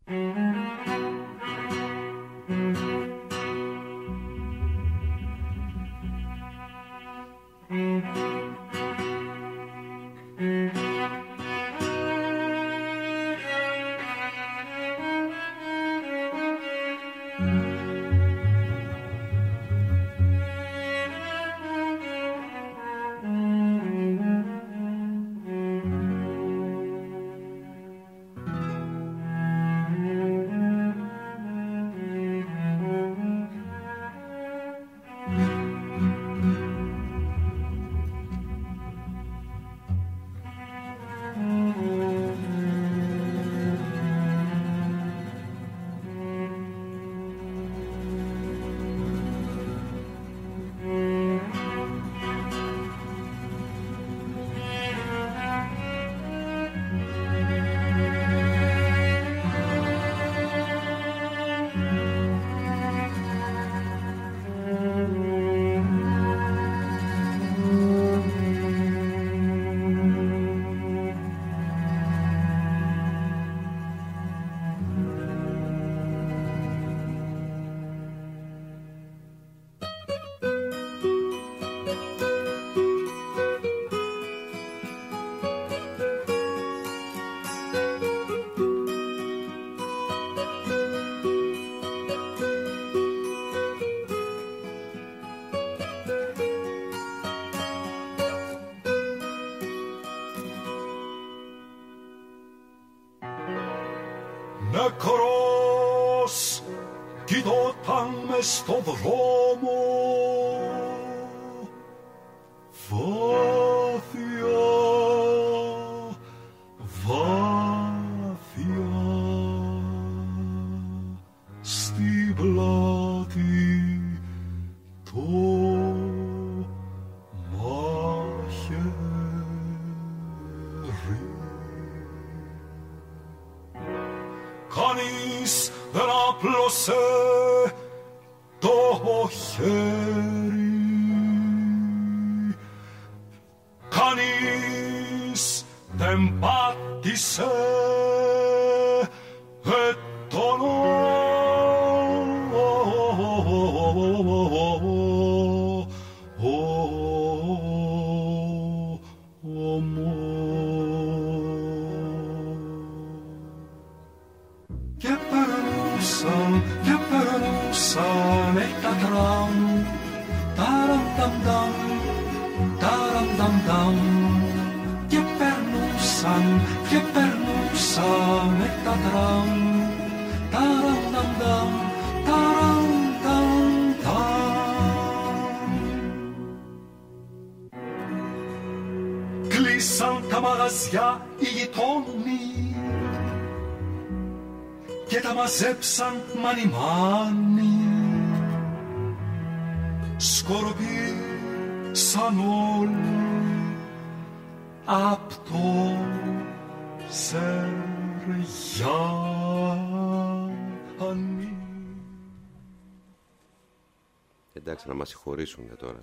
D: Νεκρός κοιτώταν μες στο δρόμο βάθια, βάθια στην πλάτη το μαχαίρι. Κανείς δεν άπλωσε το χέρι, κανείς δεν πάτησε τον και περνούσαν, και περνούσαν τα τραμ, ταρανταμνταμ, ταρανταμνταμ, και περνούσαν, και περνούσαν τα τραμ, ταρανταμνταμ, ταρανταμνταμ. Κλείσαν τα μαγαζιά οι γειτόνοι και τα μαζέψαν μανι-μάνι, σκορπίσαν όλοι απ' το Σεργιάνι.
B: Εντάξει, να μας συγχωρήσουν τώρα.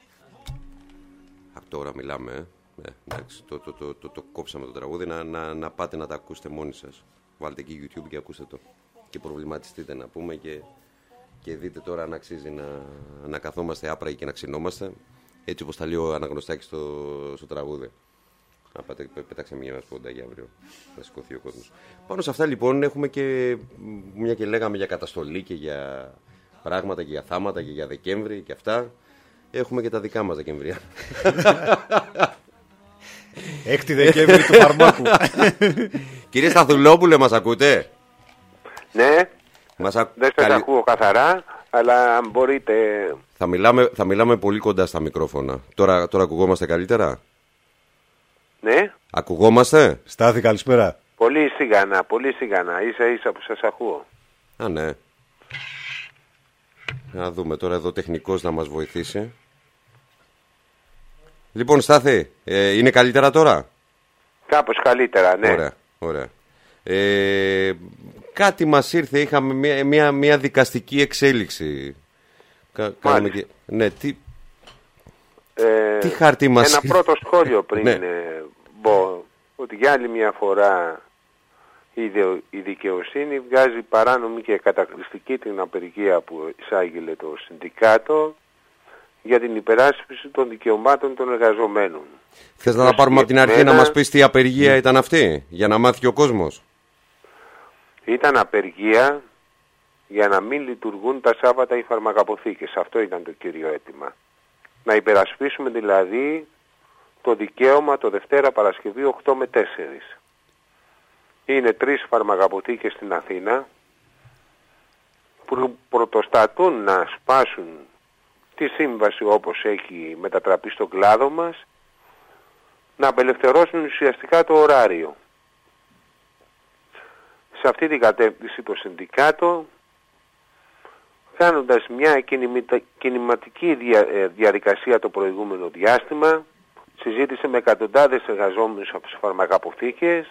B: Από τώρα μιλάμε, ε. Ε, εντάξει, το, το, το, το, το κόψαμε το τραγούδι, να, να, να πάτε να τα ακούσετε μόνοι σας. Βάλτε εκεί YouTube και ακούστε το. Και προβληματιστείτε να πούμε και, και δείτε τώρα αν αξίζει να, να καθόμαστε άπραγοι και να ξυνόμαστε. Έτσι όπως τα λέει ο Αναγνωστάκης στο, στο τραγούδι. Να πάτε, πέταξε μια μας πόντα για αύριο. Θα σηκωθεί ο κόσμος. Πάνω σε αυτά λοιπόν έχουμε και μια και λέγαμε για καταστολή και για πράγματα και για θάματα και για Δεκέμβρη και αυτά. Έχουμε και τα δικά μας Δεκεμβρία.
A: Έκτη Δεκέμβρη του φαρμάκου.
B: Κύριε Σταθουλόπουλε, μας ακούτε?
E: Ναι,
B: μας α...
E: δεν σας
B: καλη...
E: ακούω καθαρά, αλλά αν μπορείτε...
B: Θα μιλάμε, θα μιλάμε πολύ κοντά στα μικρόφωνα. Τώρα, τώρα ακουγόμαστε καλύτερα?
E: Ναι.
B: Ακουγόμαστε?
A: Στάθη, καλησπέρα.
E: Πολύ σιγανά, πολύ σιγανά, ίσα ίσα που σας ακούω.
B: Α, ναι. Να δούμε τώρα εδώ τεχνικός να μας βοηθήσει. Λοιπόν, Στάθη, ε, είναι καλύτερα τώρα?
E: Κάπως καλύτερα, ναι.
B: Ωραία, ωραία. Ε, κάτι μας ήρθε, είχαμε μια, μια, μια δικαστική εξέλιξη. Κα, κάνουμε και, ναι, τι,
E: ε,
B: τι χάρτη μας
E: ένα
B: ήρθε?
E: πρώτο σχόλιο πριν
B: ναι.
E: ε, μπω, ότι για άλλη μια φορά η δικαιοσύνη βγάζει παράνομη και κατακριστική την απεργία που εισάγγειλε το συνδικάτο για την υπεράσπιση των δικαιωμάτων των εργαζομένων.
B: Θες να τα πάρουμε από την αρχή να μας πεις τι απεργία ήταν αυτή, για να μάθει και ο κόσμος?
E: Ήταν απεργία για να μην λειτουργούν τα Σάββατα οι φαρμακαποθήκες. Αυτό ήταν το κύριο αίτημα. Να υπερασπίσουμε δηλαδή το δικαίωμα το Δευτέρα Παρασκευή οκτώ με τέσσερα. Είναι τρεις φαρμακαποθήκες στην Αθήνα που πρωτοστατούν να σπάσουν τη σύμβαση όπως έχει μετατραπεί στον κλάδο μας, να απελευθερώσουν ουσιαστικά το ωράριο. Σε αυτή την κατεύθυνση το συνδικάτο, κάνοντας μια κινηματική διαδικασία το προηγούμενο διάστημα, συζήτησε με εκατοντάδες εργαζόμενους από τις φαρμακαποθήκες.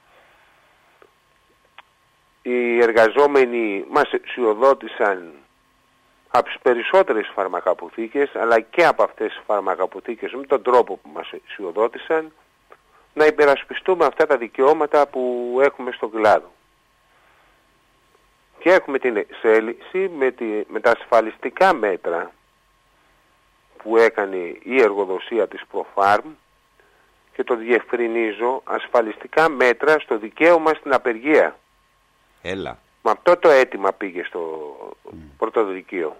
E: Οι εργαζόμενοι μας αισιοδότησαν από τις περισσότερες φαρμακαποθήκες, αλλά και από αυτές τις φαρμακαποθήκες με τον τρόπο που μας αισιοδότησαν, να υπερασπιστούμε αυτά τα δικαιώματα που έχουμε στον κλάδο. Και έχουμε την εξέλιξη με, τη, με τα ασφαλιστικά μέτρα που έκανε η εργοδοσία της Προφάρμ, και το διευκρινίζω, ασφαλιστικά μέτρα στο δικαίωμα στην απεργία.
B: Έλα.
E: Με αυτό το αίτημα πήγε στο mm. πρωτοδικείο.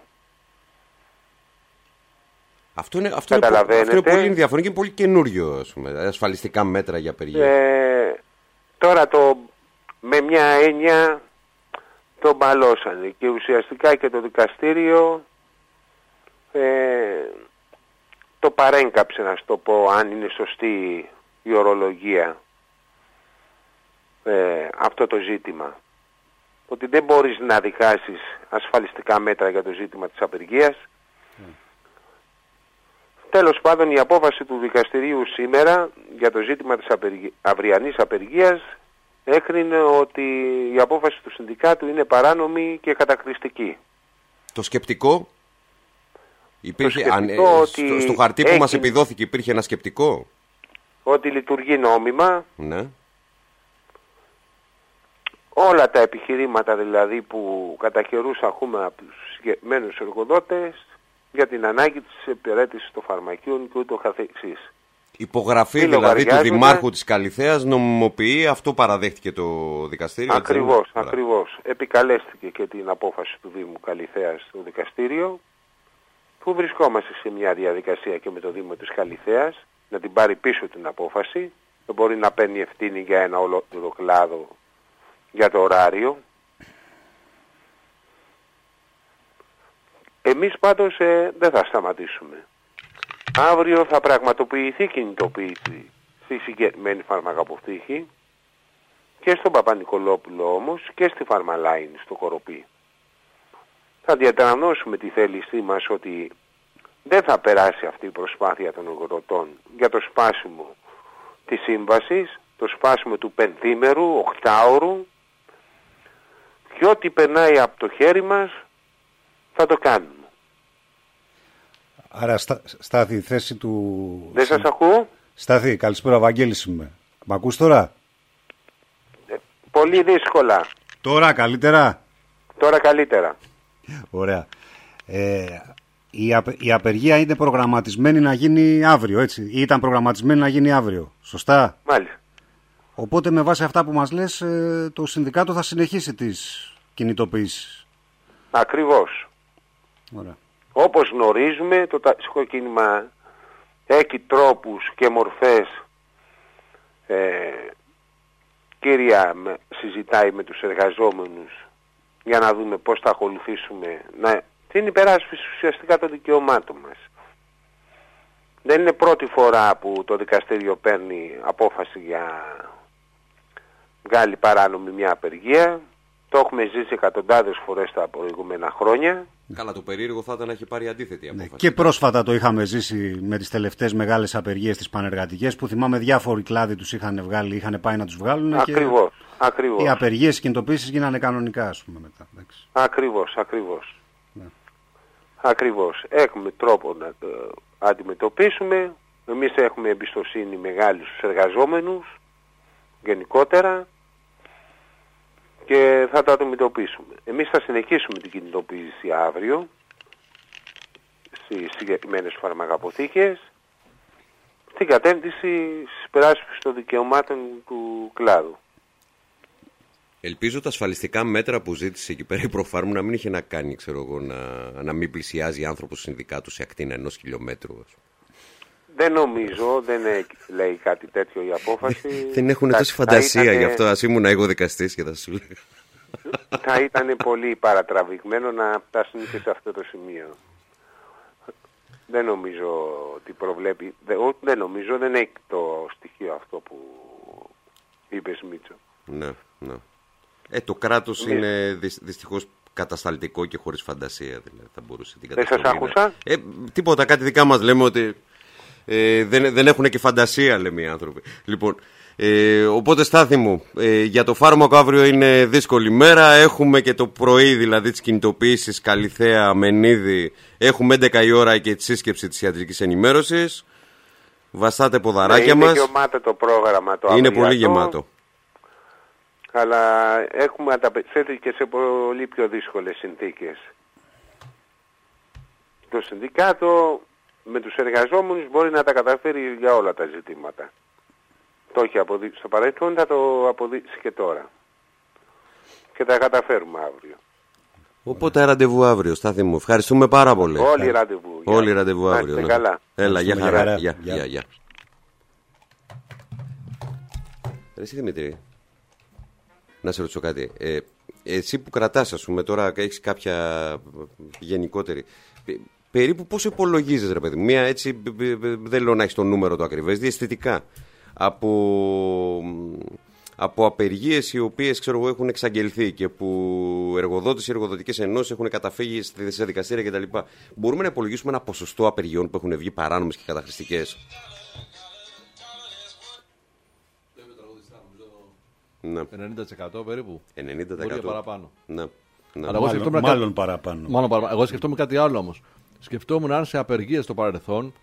B: Αυτό είναι, αυτό, είναι, αυτό είναι πολύ ενδιαφέρον και πολύ καινούριο, ας πούμε, ασφαλιστικά μέτρα για απεργία.
E: Ε, τώρα το, με μια έννοια το μπαλώσανε και ουσιαστικά και το δικαστήριο ε, το παρέγκαψε, να σου το πω, αν είναι σωστή η ορολογία, ε, αυτό το ζήτημα. Ότι δεν μπορείς να δικάσεις ασφαλιστικά μέτρα για το ζήτημα της απεργίας. Mm. Τέλος πάντων, η απόφαση του δικαστηρίου σήμερα για το ζήτημα της απεργι... αυριανής απεργίας έκρινε ότι η απόφαση του συνδικάτου είναι παράνομη και κατακριστική.
B: Το σκεπτικό υπήρχε,
E: το σκεπτικό
B: αν,
E: ότι
B: στο, στο χαρτί που έχει... μας επιδόθηκε υπήρχε ένα σκεπτικό.
E: Ότι λειτουργεί νόμιμα.
B: Ναι.
E: Όλα τα επιχειρήματα δηλαδή που κατά καιρούς ακούμε από τους συγκεκριμένους εργοδότες για την ανάγκη της υπηρέτησης των φαρμακείων και ούτω καθεξής.
B: Υπογραφή δηλαδή του Δημάρχου της Καλιθέας νομιμοποιεί, αυτό παραδέχτηκε το δικαστήριο.
E: Ακριβώς, ακριβώς. Επικαλέστηκε και την απόφαση του Δήμου Καλιθέας στο δικαστήριο, που βρισκόμαστε σε μια διαδικασία και με το Δήμο της Καλιθέας να την πάρει πίσω την απόφαση. Δεν μπορεί να παίρνει ευθύνη για ένα ολόκληρο κλάδο για το ωράριο. Εμείς πάντως ε, δεν θα σταματήσουμε. Αύριο θα πραγματοποιηθεί κινητοποίηση στη συγκεκριμένη φαρμακαποθήκη και στον Παπα-Νικολόπουλο όμως και στη Φαρμαλάιν στο Κοροπή. Θα διατρανώσουμε τη θέλησή μας ότι δεν θα περάσει αυτή η προσπάθεια των εργοδοτών για το σπάσιμο της σύμβασης, το σπάσιμο του πενθήμερου, οχτάωρου, και ό,τι περνάει από το χέρι μας θα το κάνουμε.
A: Άρα στα, Στάθη, η θέση του...
E: Δεν σας ακούω.
A: Στάθη, καλησπέρα, Βαγγέλης είμαι. Μ' ακούς τώρα?
E: Ε, πολύ δύσκολα.
A: Τώρα καλύτερα?
E: Τώρα καλύτερα.
A: Ωραία. Ε, η, απ, η απεργία είναι προγραμματισμένη να γίνει αύριο, έτσι? Ή ήταν προγραμματισμένη να γίνει αύριο, σωστά?
E: Μάλιστα.
A: Οπότε με βάση αυτά που μας λες, το συνδικάτο θα συνεχίσει τις κινητοποιήσεις.
E: Ακριβώς.
A: Ωραία.
E: Όπως γνωρίζουμε, το ταξικό κίνημα έχει τρόπους και μορφές, ε, κύρια συζητάει με τους εργαζόμενους για να δούμε πώς θα ακολουθήσουμε να, την υπεράσπιση ουσιαστικά των δικαιωμάτων μας. Δεν είναι πρώτη φορά που το δικαστήριο παίρνει απόφαση για βγάλει παράνομη μια απεργία. Το έχουμε ζήσει εκατοντάδες φορές τα προηγούμενα χρόνια.
B: Καλά, το περίεργο θα ήταν να έχει πάρει αντίθετη απόφαση.
A: Ναι, και πρόσφατα το είχαμε ζήσει με τις τελευταίες μεγάλες απεργίες της πανεργατικές, που θυμάμαι διάφοροι κλάδοι τους είχαν βγάλει, είχαν πάει να τους βγάλουν.
E: Ακριβώς,
A: και
E: ακριβώς.
A: Οι απεργίες, οι κινητοποίησεις γίνανε κανονικά, ας πούμε, μετά. Εντάξει.
E: Ακριβώς, ακριβώς.
A: Ναι.
E: Ακριβώς. Έχουμε τρόπο να το αντιμετωπίσουμε. Εμείς έχουμε εμπιστοσύνη μεγάλη στους εργαζόμενους, γενικότερα. και θα το αντιμετωπίσουμε. Εμείς θα συνεχίσουμε την κινητοποίηση αύριο στις συγκεκριμένες φαρμακαποθήκες στην κατεύθυνση της υπεράσπισης των δικαιωμάτων του κλάδου.
B: Ελπίζω τα ασφαλιστικά μέτρα που ζήτησε εκεί πέρα η Προφάρμου να μην είχε να κάνει, ξέρω εγώ, να, να μην πλησιάζει άνθρωπος συνδικάτου σε ακτίνα ενός χιλιόμετρου.
E: Δεν νομίζω, δεν λέει κάτι τέτοιο η απόφαση.
B: Δεν έχουν τόση φαντασία, ήτανε... γι' αυτό ας ήμουν εγώ δικαστής και θα σου λέγα.
E: Θα ήταν πολύ παρατραβηγμένο να φτάσουν και σε αυτό το σημείο. Δεν νομίζω ότι προβλέπει, δεν, δεν νομίζω, δεν έχει το στοιχείο αυτό που είπες, Μίτσο.
B: Ναι, ναι. Ε, το κράτος ναι. είναι δυστυχώς κατασταλτικό και χωρίς φαντασία, δηλαδή θα μπορούσε την
E: Δεν σας άκουσα.
B: Ε, τίποτα, κάτι δικά μας λέμε ότι ε, δεν, δεν έχουν και φαντασία, λέμε οι άνθρωποι. Λοιπόν, ε, οπότε Στάθη μου, ε, για το φάρμακο αύριο είναι δύσκολη μέρα. Έχουμε και το πρωί, δηλαδή τις κινητοποιήσεις Καλιθέα, Μενίδη. Έχουμε έντεκα η ώρα και τη σύσκεψη της ιατρικής ενημέρωσης. Βαστάτε ποδαράκια
E: ναι,
B: μας.
E: Είναι γεμάτο το πρόγραμμα το
B: Είναι
E: αυριακό,
B: πολύ γεμάτο.
E: Αλλά έχουμε ανταπεξέλθει και σε πολύ πιο δύσκολες συνθήκες. Το συνδικάτο με τους εργαζόμενους μπορεί να τα καταφέρει για όλα τα ζητήματα. Το έχει αποδείξει στο παρελθόν, θα το αποδείξει και τώρα. Και θα καταφέρουμε αύριο.
B: Οπότε ραντεβού αύριο, Στάθη μου. Ευχαριστούμε πάρα πολύ.
E: Όλοι ραντεβού.
B: Όλοι ραντεβού αύριο.
E: Ναι. Καλά.
B: Έλα, για χαρά.
A: χαρά.
B: Γεια, γεια, γεια. Εσύ Δημήτρη, να σε ρωτήσω κάτι. Ε, εσύ που κρατάς, ας πούμε, τώρα έχεις κάποια γενικότερη. Περίπου πόσο υπολογίζεις, ρε παιδί μου, μία έτσι, δεν λέω να έχεις το νούμερο το ακριβές, διαισθητικά, από, από απεργίες οι οποίες, ξέρω εγώ, έχουν εξαγγελθεί και που εργοδότες ή εργοδοτικές ενώσεις έχουν καταφύγει σε δικαστήρια κτλ. Μπορούμε να υπολογίσουμε ένα ποσοστό απεργιών που έχουν βγει παράνομες και καταχρηστικές? Ναι.
C: ενενήντα τοις εκατό περίπου.
B: ενενήντα τοις εκατό.
C: Μπορεί παραπάνω.
B: Ναι. Ναι.
A: Αλλά μάλλον, μάλλον, μάλλον παραπάνω.
C: Μάλλον παραπάνω. Εγώ σκεφτόμουν κάτι άλλο όμως. Σκεφτόμουν αν σε απεργίες στο παρελθόν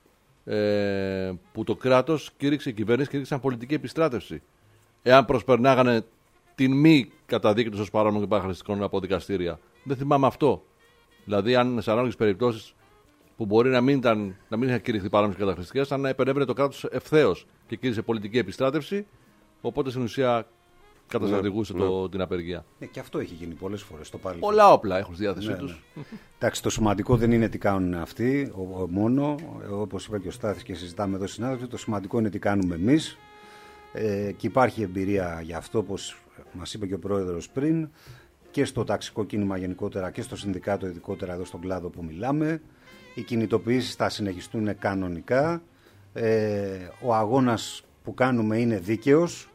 C: ε, που το κράτος κήρυξε, η κυβέρνηση κήρυξαν πολιτική επιστράτευση. Εάν προσπερνάγανε την μη καταδίκη τους ως παράνομο και παραχρηστικών από δικαστήρια. Δεν θυμάμαι αυτό. Δηλαδή, αν σε ανάλογες περιπτώσεις που μπορεί να μην, ήταν, να μην είχαν κηρυχθεί παράνομες και καταχρηστικές, αν επενέβαινε το κράτος ευθέως και κήρυξε πολιτική επιστράτευση, οπότε στην ουσία καταστρατηγούσε ναι, το, ναι. την απεργία.
A: Ναι, και αυτό έχει γίνει πολλές φορές στο παρελθόν.
C: Πολλά όπλα έχουν στη διάθεσή ναι, τους. Ναι.
A: Εντάξει, το σημαντικό δεν είναι τι κάνουν αυτοί ο, ο, μόνο, όπως είπε και ο Στάθης και συζητάμε εδώ συνάδελφοι, το σημαντικό είναι τι κάνουμε εμείς. Ε, και υπάρχει εμπειρία για αυτό, όπως μας είπε και ο Πρόεδρος πριν, και στο ταξικό κίνημα γενικότερα και στο συνδικάτο ειδικότερα εδώ στον κλάδο που μιλάμε. Οι κινητοποιήσεις θα συνεχιστούν κανονικά. Ε, ο αγώνας που κάνουμε είναι δίκαιος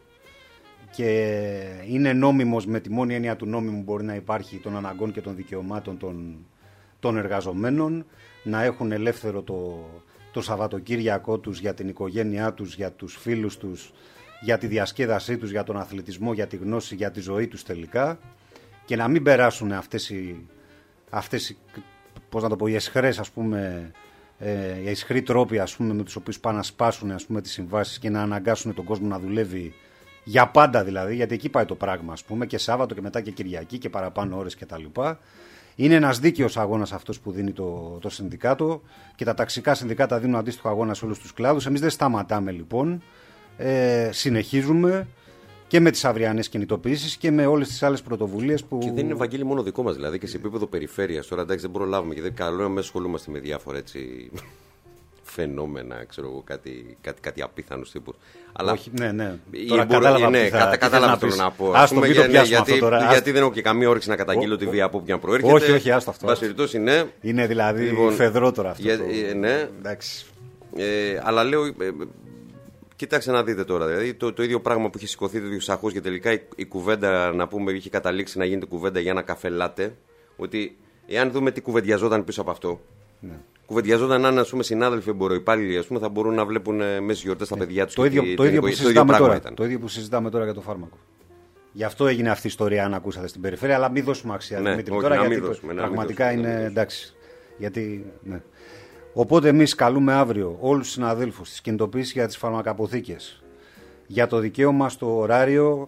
A: και είναι νόμιμος, με τη μόνη έννοια του νόμιμου μπορεί να υπάρχει, των αναγκών και των δικαιωμάτων των, των εργαζομένων, να έχουν ελεύθερο το, το Σαββατοκύριακό τους για την οικογένειά τους, για τους φίλους τους, για τη διασκέδασή τους, για τον αθλητισμό, για τη γνώση, για τη ζωή τους τελικά, και να μην περάσουν αυτές οι, αυτές οι, πώς να το πω, οι εσχρές, ας πούμε, ε, οι εσχροί τρόποι, ας πούμε, με τους οποίους πάνε να σπάσουν, ας πούμε, τις συμβάσεις και να αναγκάσουν τον κόσμο να δουλεύει για πάντα, δηλαδή, γιατί εκεί πάει το πράγμα, ας πούμε, και Σάββατο και μετά και Κυριακή και παραπάνω ώρες κτλ. Είναι ένας δίκαιος αγώνας αυτός που δίνει το, το συνδικάτο, και τα ταξικά συνδικάτα δίνουν αντίστοιχο αγώνα σε όλους τους κλάδους. Εμείς δεν σταματάμε λοιπόν, ε, συνεχίζουμε και με τις αυριανές κινητοποιήσεις και με όλες τις άλλες πρωτοβουλίες που.
B: Και δεν είναι, Βαγγέλη, μόνο δικό μας, δηλαδή και σε επίπεδο περιφέρειας. Τώρα εντάξει, δεν προλάβουμε και δεν καλό να μην ασχολούμαστε με διάφορα έτσι φαινόμενα, ξέρω εγώ, κάτι, κάτι, κάτι απίθανος τύπους. Αλλά
A: όχι, ναι, ναι.
B: Τώρα μπορώ, κατάλαβα ναι, θα, κατάλαβα τι θέλω να πω.
A: Ας το
B: για,
A: ναι,
B: γιατί,
A: τώρα.
B: γιατί δεν έχω και καμία όρεξη να καταγγείλω τη βία από όποιον προέρχεται.
A: Όχι, όχι, άστο αυτό.
B: Περιπτώσει, ναι.
A: Είναι δηλαδή λοιπόν, φεδρό τώρα αυτό.
B: Για,
A: το...
B: ναι.
A: Εντάξει.
B: Ε, αλλά λέω, ε, κοιτάξτε να δείτε τώρα. Δηλαδή, το, το ίδιο πράγμα που είχε σηκωθεί το ίδιο σαχώς και τελικά η, η κουβέντα, να πούμε, είχε καταλήξει να γίνεται κουβέντα για ένα καφέ λάτε. Ότι εάν δούμε τι κουβεντιαζόταν πίσω από αυτό. Ναι. Κουβεντιαζόταν αν, ας πούμε, συνάδελφοι εμποροϊπάλληλοι, ας πούμε, θα μπορούν να βλέπουν μέσα γιορτές τα παιδιά τους.
A: Το ίδιο, το, ίδιο που συζητάμε τώρα, το ίδιο που συζητάμε τώρα για το φάρμακο. Γι' αυτό έγινε αυτή η ιστορία, αν ακούσατε, στην περιφέρεια, αλλά μην δώσουμε αξία ναι, Δημήτρη, όχι, τώρα, γιατί δώσουμε, ναι, πραγματικά δώσουμε, είναι εντάξει. Γιατί, ναι. Οπότε εμείς καλούμε αύριο όλους τους συναδέλφους στις κινητοποιήσεις για τις φαρμακαποθήκες, για το δικαίωμα στο ωράριο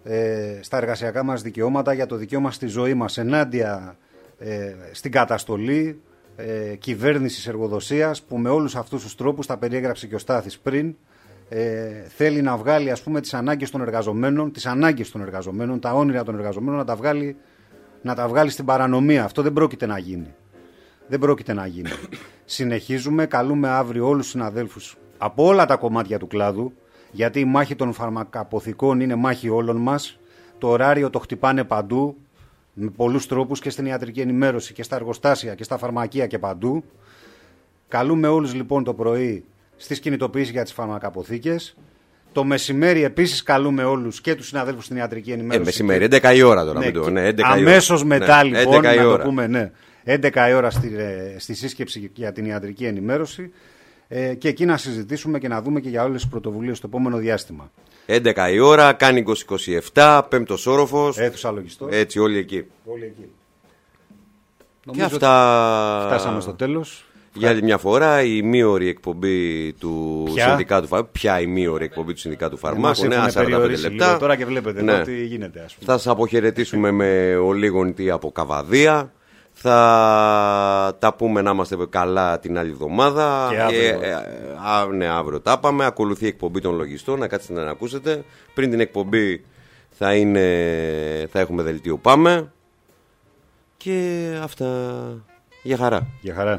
A: ε, στα εργασιακά μας δικαιώματα, για το δικαίωμα στη ζωή μας, ενάντια ε, στην καταστολή ε, κυβέρνησης εργοδοσίας, που με όλους αυτούς τους τρόπους, τα περιέγραψε και ο Στάθης πριν, ε, θέλει να βγάλει, ας πούμε, τις ανάγκες των εργαζομένων, τις ανάγκες των εργαζομένων, τα όνειρα των εργαζομένων, να τα βγάλει, να τα βγάλει στην παρανομία. Αυτό δεν πρόκειται να γίνει. Δεν πρόκειται να γίνει. Συνεχίζουμε, καλούμε αύριο όλους τους συναδέλφους από όλα τα κομμάτια του κλάδου, γιατί η μάχη των φαρμακαποθηκών είναι μάχη όλων μας. Το ωράριο το χτυπάνε παντού, με πολλούς τρόπους, και στην ιατρική ενημέρωση και στα εργοστάσια και στα φαρμακεία και παντού. Καλούμε όλους λοιπόν το πρωί στις κινητοποιήσεις για τις φαρμακαποθήκες. Το μεσημέρι επίσης καλούμε όλους και τους συναδέλφους στην ιατρική ενημέρωση.
B: Ε, μεσημέρι, έντεκα η ώρα τώρα.
A: Ναι,
B: το, ναι,
A: αμέσως μετά
B: ναι,
A: λοιπόν, να το
B: ώρα.
A: πούμε, ναι, έντεκα η ώρα στη, στη σύσκεψη για την ιατρική ενημέρωση, ε, και εκεί να συζητήσουμε και να δούμε και για όλες τις πρωτοβουλίες στο επόμενο διάστημα.
B: έντεκα η ώρα, κάνει είκοσι είκοσι επτά, πέμπτος όροφος.
A: Αίθουσα λογιστών.
B: Έτσι, όλοι εκεί.
A: Όλοι εκεί.
B: Και
A: Νομίζω
B: αυτά.
A: Φτάσαμε στο τέλος.
B: Για άλλη μια φορά, η μείωρη εκπομπή του
A: Ποια?
B: Συνδικάτου Φαρμάκου. Ποια η μείωρη εκπομπή του Συνδικάτου Φαρμάκου.
A: Ναι,
B: σαράντα πέντε λεπτά.
A: Τώρα και βλέπετε
B: ναι.
A: τι γίνεται, ας πούμε.
B: Θα σας αποχαιρετήσουμε με ολίγονητη από Καβαδία. Θα τα πούμε να είμαστε καλά την άλλη εβδομάδα.
A: Και αύριο.
B: Ε, ε, α, ναι, αύριο τα πάμε. Ακολουθεί η εκπομπή των λογιστών. Να κάτσετε να ακούσετε. Πριν την εκπομπή θα, είναι, θα έχουμε δελτίο Πάμε. Και αυτά. Για χαρά.
A: Για χαρά.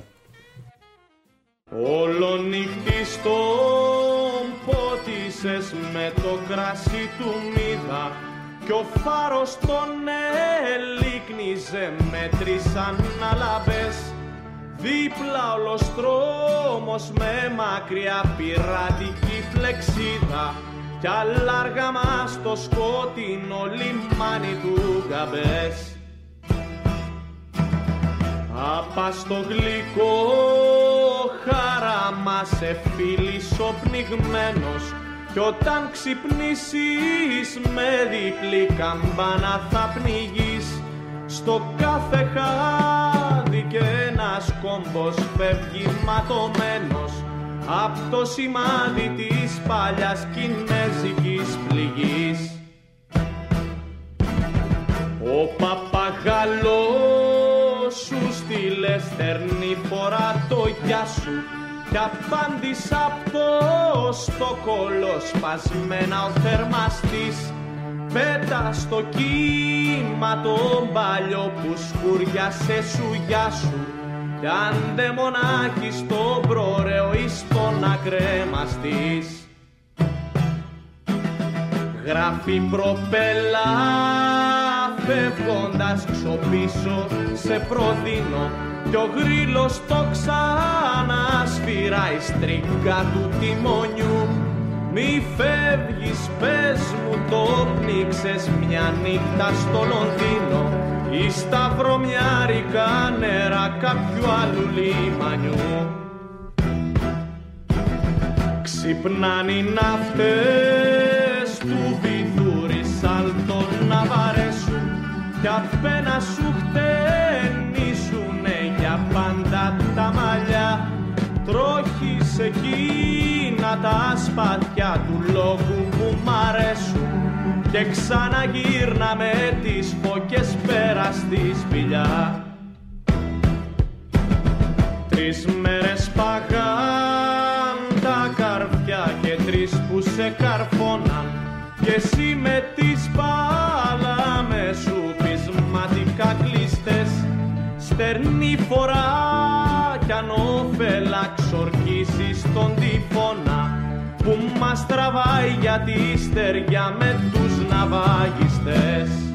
F: Όλο νύχτη στον πότισες με το κρασί του μύδα κι ο φάρος τον ελίκνιζε με τρεις αναλαμπές. Δίπλα όλος δρόμος με μακριά πειρατική φλεξίδα κι αλλάργαμα στο σκότεινο λιμάνι του Γκαμπές. Απά στο γλυκό χαράμα σε φίλης ο πνιγμένος κι όταν ξυπνήσεις με διπλή καμπάνα θα πνιγείς. Στο κάθε χάδι και ένας κόμπος φεύγει ματωμένος απ' το σημάδι της παλιάς κινέζικης πληγής. Ο παπαγαλός σου στείλε στερνή φορά το γεια σου κι απάντησα απ' το στόκολο σπασμένα ο θερμαστής. Πέτα στο κύμα τον παλιό που σκουριάσε σου γεια σου κι άντε μονάχη στον προραίο εις τον ακρέμαστης. Γράφει προπέλα φεύγοντας ξοπίσω σε προδίνω κι ο γρίλος το ξανασφυράει στρίγκα του τιμονιού. Μη φεύγεις, πες μου το πνίξες μια νύχτα στο Λονδίνο ή στα βρωμιάρικα νερά κάποιου άλλου λιμανιού. Ξυπνάνε οι ναύτες του βιδούρι σάλτο να βαρέσουν κι απένα σου χτενίσουνε για πάντα τα μαλλιά. Τρόχεις εκείνα τα σπαθιά του λόγου που μ' αρέσουν και ξαναγύρνα με τις φώκες πέρα στη σπηλιά. Τρεις μέρες παγάν τα καρφιά και τρεις που σε καρφώναν και εσύ με τις παλάμες σου πεισματικά κλείστες. Στερνή φορά κι ανώφελα ξορκίσεις τον τυφώνα που μας τραβάει για τη στεριά με τους ναυαγιστές.